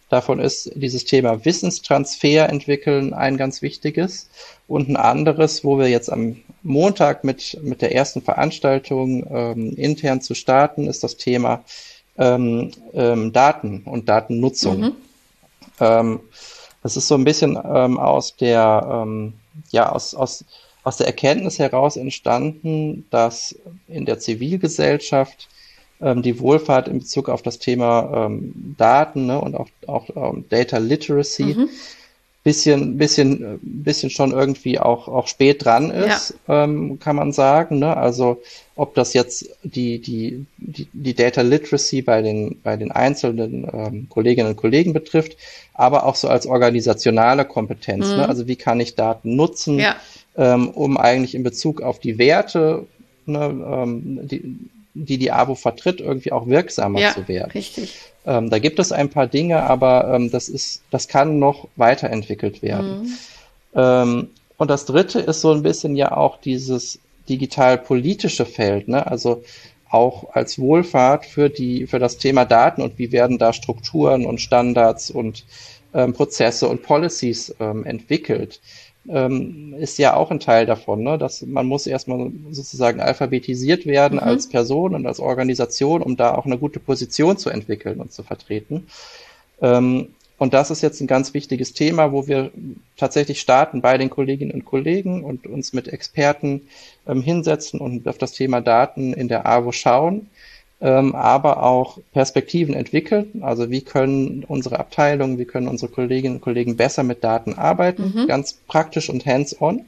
Davon ist dieses Thema Wissenstransfer entwickeln ein ganz wichtiges. Und ein anderes, wo wir jetzt am Montag mit, mit der ersten Veranstaltung ähm, intern zu starten, ist das Thema ähm, ähm, Daten und Datennutzung. Mhm. Ähm, das ist so ein bisschen ähm, aus der, ähm, ja, aus, aus, aus der Erkenntnis heraus entstanden, dass in der Zivilgesellschaft ähm, die Wohlfahrt in Bezug auf das Thema ähm, Daten, ne, und auch, auch ähm, Data Literacy mhm. bisschen, bisschen, bisschen schon irgendwie auch, auch spät dran ist, ja. ähm, kann man sagen, ne? Also, ob das jetzt die, die, die, die Data Literacy bei den, bei den einzelnen ähm, Kolleginnen und Kollegen betrifft, aber auch so als organisationale Kompetenz, mhm. ne? Also, wie kann ich Daten nutzen, ja. ähm, um eigentlich in Bezug auf die Werte, ne, ähm, die, die die A W O vertritt, irgendwie auch wirksamer ja, zu werden. Richtig. Ähm, da gibt es ein paar Dinge, aber ähm, das ist, das kann noch weiterentwickelt werden. Mhm. Ähm, und das Dritte ist so ein bisschen ja auch dieses digital-politische Feld, ne? Also auch als Wohlfahrt für die, für das Thema Daten und wie werden da Strukturen und Standards und ähm, Prozesse und Policies ähm, entwickelt. Ähm, ist ja auch ein Teil davon, ne? Dass man muss erstmal sozusagen alphabetisiert werden mhm. als Person und als Organisation, um da auch eine gute Position zu entwickeln und zu vertreten. Ähm, und das ist jetzt ein ganz wichtiges Thema, wo wir tatsächlich starten bei den Kolleginnen und Kollegen und uns mit Experten ähm, hinsetzen und auf das Thema Daten in der A W O schauen, ähm, aber auch Perspektiven entwickeln. Also wie können unsere Abteilungen, wie können unsere Kolleginnen und Kollegen besser mit Daten arbeiten, mhm. ganz praktisch und hands-on.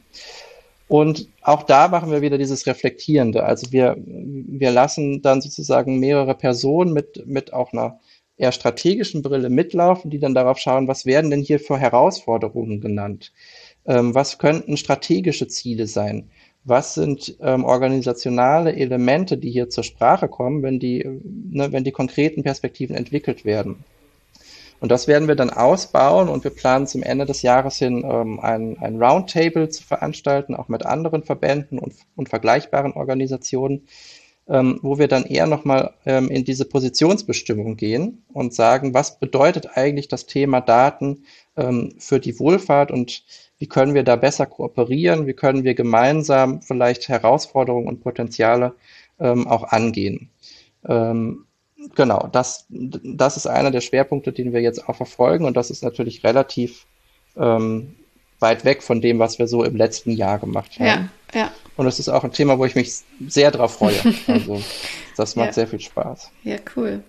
Und auch da machen wir wieder dieses Reflektierende. Also wir, wir lassen dann sozusagen mehrere Personen mit, mit auch einer eher strategischen Brille mitlaufen, die dann darauf schauen, was werden denn hier für Herausforderungen genannt? Ähm, was könnten strategische Ziele sein? Was sind ähm, organisationale Elemente, die hier zur Sprache kommen, wenn die, ne, wenn die konkreten Perspektiven entwickelt werden? Und das werden wir dann ausbauen und wir planen zum Ende des Jahres hin ähm, ein, ein Roundtable zu veranstalten, auch mit anderen Verbänden und, und vergleichbaren Organisationen, ähm, wo wir dann eher nochmal ähm, in diese Positionsbestimmung gehen und sagen, was bedeutet eigentlich das Thema Daten ähm, für die Wohlfahrt und wie können wir da besser kooperieren, wie können wir gemeinsam vielleicht Herausforderungen und Potenziale ähm, auch angehen. Ähm, genau, das, das ist einer der Schwerpunkte, den wir jetzt auch verfolgen und das ist natürlich relativ ähm, weit weg von dem, was wir so im letzten Jahr gemacht haben. Ja, ja. Und es ist auch ein Thema, wo ich mich sehr drauf freue. Also das macht ja. sehr viel Spaß. Ja, cool.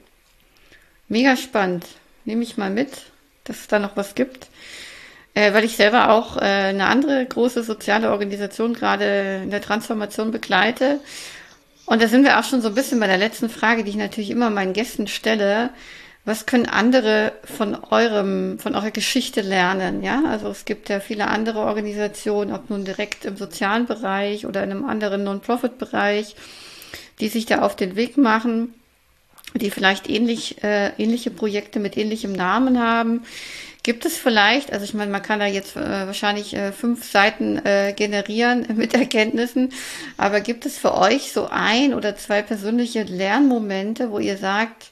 Mega spannend. Nehme ich mal mit, dass es da noch was gibt. Äh, weil ich selber auch äh, eine andere große soziale Organisation gerade in der Transformation begleite. Und da sind wir auch schon so ein bisschen bei der letzten Frage, die ich natürlich immer meinen Gästen stelle. Was können andere von eurem, von eurer Geschichte lernen? Ja, also es gibt ja viele andere Organisationen, ob nun direkt im sozialen Bereich oder in einem anderen Non-Profit-Bereich, die sich da auf den Weg machen, die vielleicht ähnlich, äh, ähnliche Projekte mit ähnlichem Namen haben. Gibt es vielleicht, also ich meine, man kann da jetzt äh, wahrscheinlich äh, fünf Seiten äh, generieren mit Erkenntnissen, aber gibt es für euch so ein oder zwei persönliche Lernmomente, wo ihr sagt,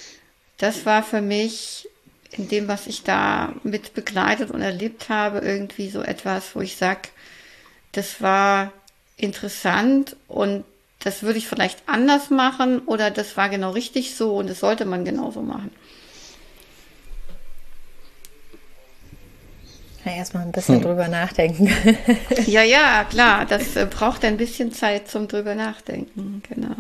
das war für mich in dem, was ich da mit begleitet und erlebt habe, irgendwie so etwas, wo ich sage, das war interessant und das würde ich vielleicht anders machen oder das war genau richtig so und das sollte man genauso machen? Ja, erstmal ein bisschen hm. drüber nachdenken. Ja, ja, klar, das äh, braucht ein bisschen Zeit zum drüber nachdenken, genau.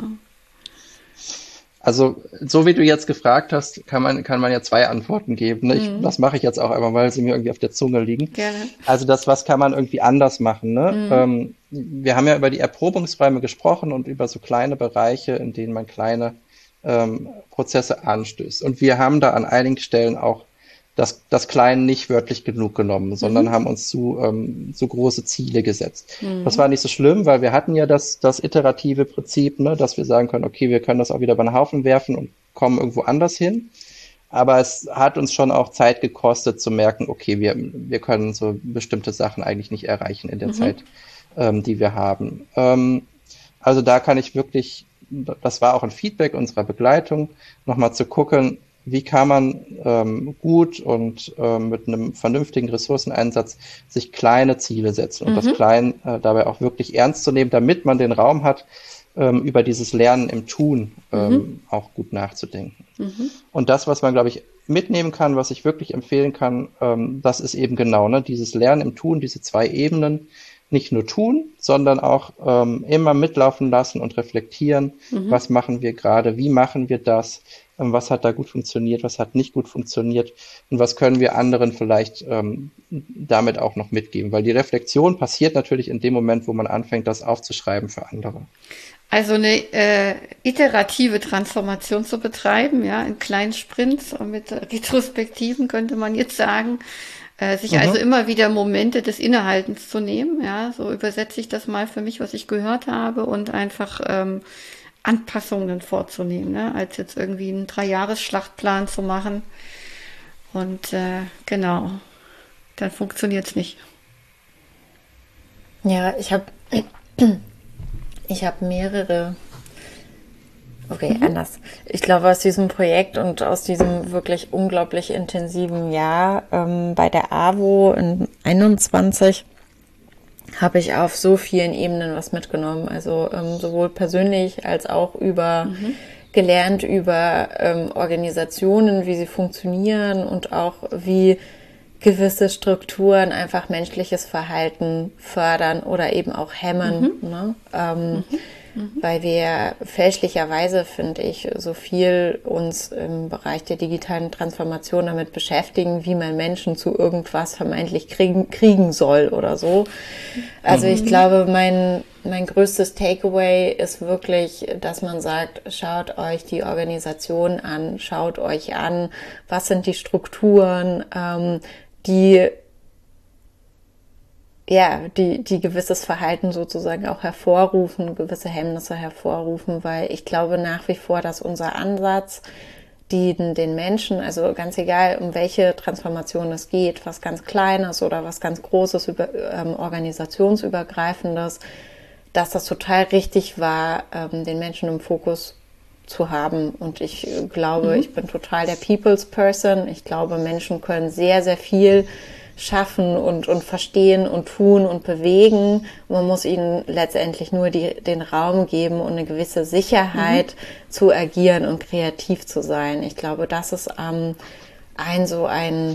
Also, so wie du jetzt gefragt hast, kann man, kann man ja zwei Antworten geben. Ne? Ich, mhm. Das mache ich jetzt auch einmal, weil sie mir irgendwie auf der Zunge liegen. Gerne. Also das, was kann man irgendwie anders machen? Ne? Mhm. Ähm, wir haben ja über die Erprobungsräume gesprochen und über so kleine Bereiche, in denen man kleine ähm, Prozesse anstößt. Und wir haben da an einigen Stellen auch das, das Kleine nicht wörtlich genug genommen, sondern mhm. haben uns zu, ähm, zu große Ziele gesetzt. Mhm. Das war nicht so schlimm, weil wir hatten ja das, das iterative Prinzip, ne, dass wir sagen können, okay, wir können das auch wieder über den Haufen werfen und kommen irgendwo anders hin. Aber es hat uns schon auch Zeit gekostet zu merken, okay, wir, wir können so bestimmte Sachen eigentlich nicht erreichen in der mhm. Zeit, ähm, die wir haben. Ähm, also da kann ich wirklich, das war auch ein Feedback unserer Begleitung, nochmal zu gucken, wie kann man ähm, gut und ähm, mit einem vernünftigen Ressourceneinsatz sich kleine Ziele setzen und Mhm. das Klein äh, dabei auch wirklich ernst zu nehmen, damit man den Raum hat, ähm, über dieses Lernen im Tun ähm, Mhm. auch gut nachzudenken. Mhm. Und das, was man, glaube ich, mitnehmen kann, was ich wirklich empfehlen kann, ähm, das ist eben genau, ne, dieses Lernen im Tun, diese zwei Ebenen, nicht nur tun, sondern auch ähm, immer mitlaufen lassen und reflektieren, Mhm. was machen wir gerade, wie machen wir das, ähm, was hat da gut funktioniert, was hat nicht gut funktioniert und was können wir anderen vielleicht ähm, damit auch noch mitgeben, weil die Reflexion passiert natürlich in dem Moment, wo man anfängt, das aufzuschreiben für andere. Also eine äh, iterative Transformation zu betreiben, ja, in kleinen Sprints und mit Retrospektiven könnte man jetzt sagen, äh, sich also Mhm. immer wieder Momente des Innehaltens zu nehmen, ja, so übersetze ich das mal für mich, was ich gehört habe und einfach ähm, Anpassungen vorzunehmen, ne, als jetzt irgendwie einen Dreijahres-Schlachtplan zu machen und äh, genau, dann funktioniert's nicht. Ja, ich habe ich habe mehrere. Okay, anders. Ich glaube, aus diesem Projekt und aus diesem wirklich unglaublich intensiven Jahr ähm, bei der AWO in einundzwanzig habe ich auf so vielen Ebenen was mitgenommen. Also ähm, sowohl persönlich als auch über Mhm. gelernt über ähm, Organisationen, wie sie funktionieren und auch wie gewisse Strukturen einfach menschliches Verhalten fördern oder eben auch hemmen. Mhm. Ne? Ähm, Mhm. Mhm. weil wir fälschlicherweise, finde ich, so viel uns im Bereich der digitalen Transformation damit beschäftigen, wie man Menschen zu irgendwas vermeintlich kriegen, kriegen soll oder so. Also ich Mhm. glaube, mein, mein größtes Takeaway ist wirklich, dass man sagt, schaut euch die Organisation an, schaut euch an, was sind die Strukturen, ähm, die ja, die, die gewisses Verhalten sozusagen auch hervorrufen, gewisse Hemmnisse hervorrufen, weil ich glaube nach wie vor, dass unser Ansatz, die den Menschen, also ganz egal, um welche Transformation es geht, was ganz Kleines oder was ganz Großes, über, ähm, organisationsübergreifendes, dass das total richtig war, ähm, den Menschen im Fokus zu haben. Und ich glaube, Mhm. ich bin total der People's Person. Ich glaube, Menschen können sehr, sehr viel schaffen und, und verstehen und tun und bewegen. Man muss ihnen letztendlich nur die, den Raum geben und eine gewisse Sicherheit Mhm. zu agieren und kreativ zu sein. Ich glaube, das ist ähm, ein so ein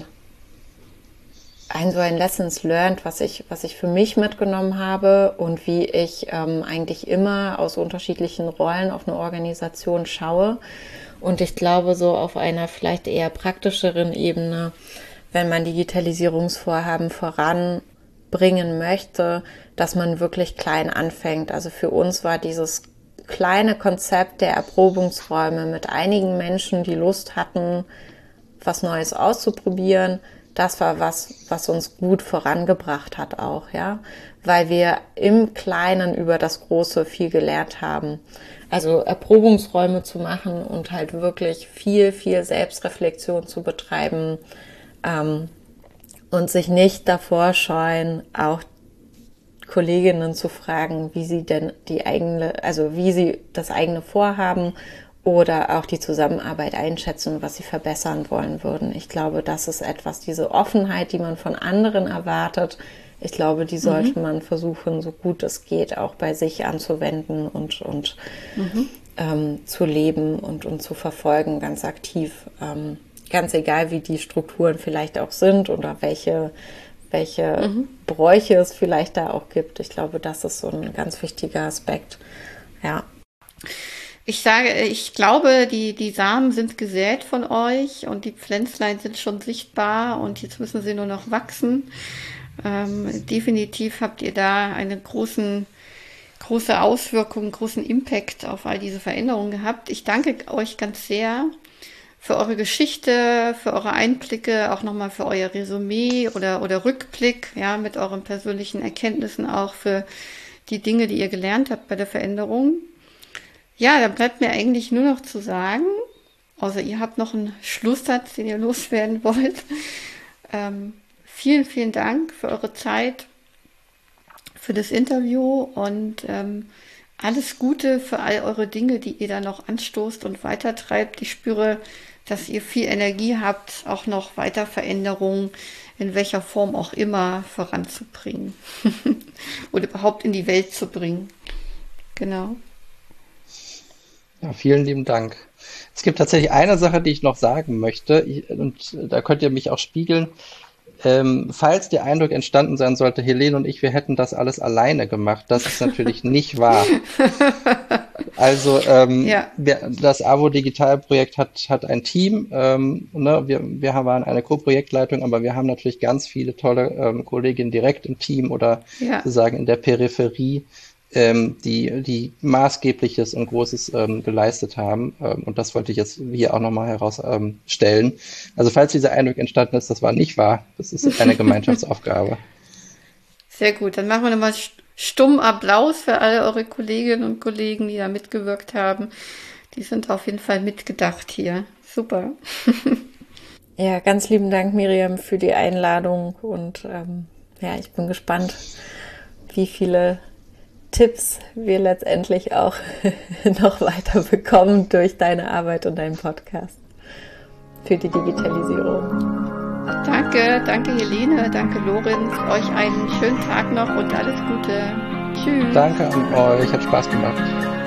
ein so ein Lessons learned, was ich, was ich für mich mitgenommen habe und wie ich ähm, eigentlich immer aus unterschiedlichen Rollen auf eine Organisation schaue. Und ich glaube, so auf einer vielleicht eher praktischeren Ebene, wenn man Digitalisierungsvorhaben voranbringen möchte, dass man wirklich klein anfängt. Also für uns war dieses kleine Konzept der Erprobungsräume mit einigen Menschen, die Lust hatten, was Neues auszuprobieren, das war was, was uns gut vorangebracht hat auch, ja, weil wir im Kleinen über das Große viel gelernt haben. Also Erprobungsräume zu machen und halt wirklich viel, viel Selbstreflexion zu betreiben ähm, und sich nicht davor scheuen, auch Kolleginnen zu fragen, wie sie denn die eigene, also wie sie das eigene Vorhaben oder auch die Zusammenarbeit einschätzen, was sie verbessern wollen würden. Ich glaube, das ist etwas, diese Offenheit, die man von anderen erwartet, ich glaube, die sollte Mhm. man versuchen, so gut es geht, auch bei sich anzuwenden und, und Mhm. ähm, zu leben und, und zu verfolgen, ganz aktiv. Ähm, ganz egal, wie die Strukturen vielleicht auch sind oder welche, welche Mhm. Bräuche es vielleicht da auch gibt. Ich glaube, das ist so ein ganz wichtiger Aspekt. Ja. Ich sage, ich glaube, die, die Samen sind gesät von euch und die Pflänzlein sind schon sichtbar und jetzt müssen sie nur noch wachsen. Ähm, definitiv habt ihr da eine großen, große Auswirkung, großen Impact auf all diese Veränderungen gehabt. Ich danke euch ganz sehr für eure Geschichte, für eure Einblicke, auch nochmal für euer Resümee oder, oder Rückblick, ja, mit euren persönlichen Erkenntnissen auch für die Dinge, die ihr gelernt habt bei der Veränderung. Ja, da bleibt mir eigentlich nur noch zu sagen, außer ihr habt noch einen Schlusssatz, den ihr loswerden wollt. Ähm, vielen, vielen Dank für eure Zeit, für das Interview und ähm, alles Gute für all eure Dinge, die ihr da noch anstoßt und weitertreibt. Ich spüre, dass ihr viel Energie habt, auch noch weiter Veränderungen in welcher Form auch immer voranzubringen oder überhaupt in die Welt zu bringen. Genau. Ja, vielen lieben Dank. Es gibt tatsächlich eine Sache, die ich noch sagen möchte, ich, und da könnt ihr mich auch spiegeln. Ähm, falls der Eindruck entstanden sein sollte, Helene und ich, wir hätten das alles alleine gemacht, das ist natürlich nicht wahr. Also ähm, Ja. wir, das AWO Digital Projekt hat hat ein Team. Ähm, ne? Wir wir waren eine Co-Projektleitung, aber wir haben natürlich ganz viele tolle ähm, Kolleginnen direkt im Team oder Ja. sozusagen in der Peripherie, ähm, die die maßgebliches und Großes ähm, geleistet haben. Ähm, und das wollte ich jetzt hier auch nochmal herausstellen. Ähm, also falls dieser Eindruck entstanden ist, das war nicht wahr. Das ist eine Gemeinschaftsaufgabe. Sehr gut, dann machen wir nochmal stumm Applaus für alle eure Kolleginnen und Kollegen, die da mitgewirkt haben. Die sind auf jeden Fall mitgedacht hier. Super. Ja, ganz lieben Dank, Miriam, für die Einladung. Und ähm, ja, ich bin gespannt, wie viele Tipps wir letztendlich auch noch weiter bekommen durch deine Arbeit und deinen Podcast für die Digitalisierung. Danke, danke Helene, danke Lorenz. Euch einen schönen Tag noch und alles Gute. Tschüss. Danke an euch, hat Spaß gemacht.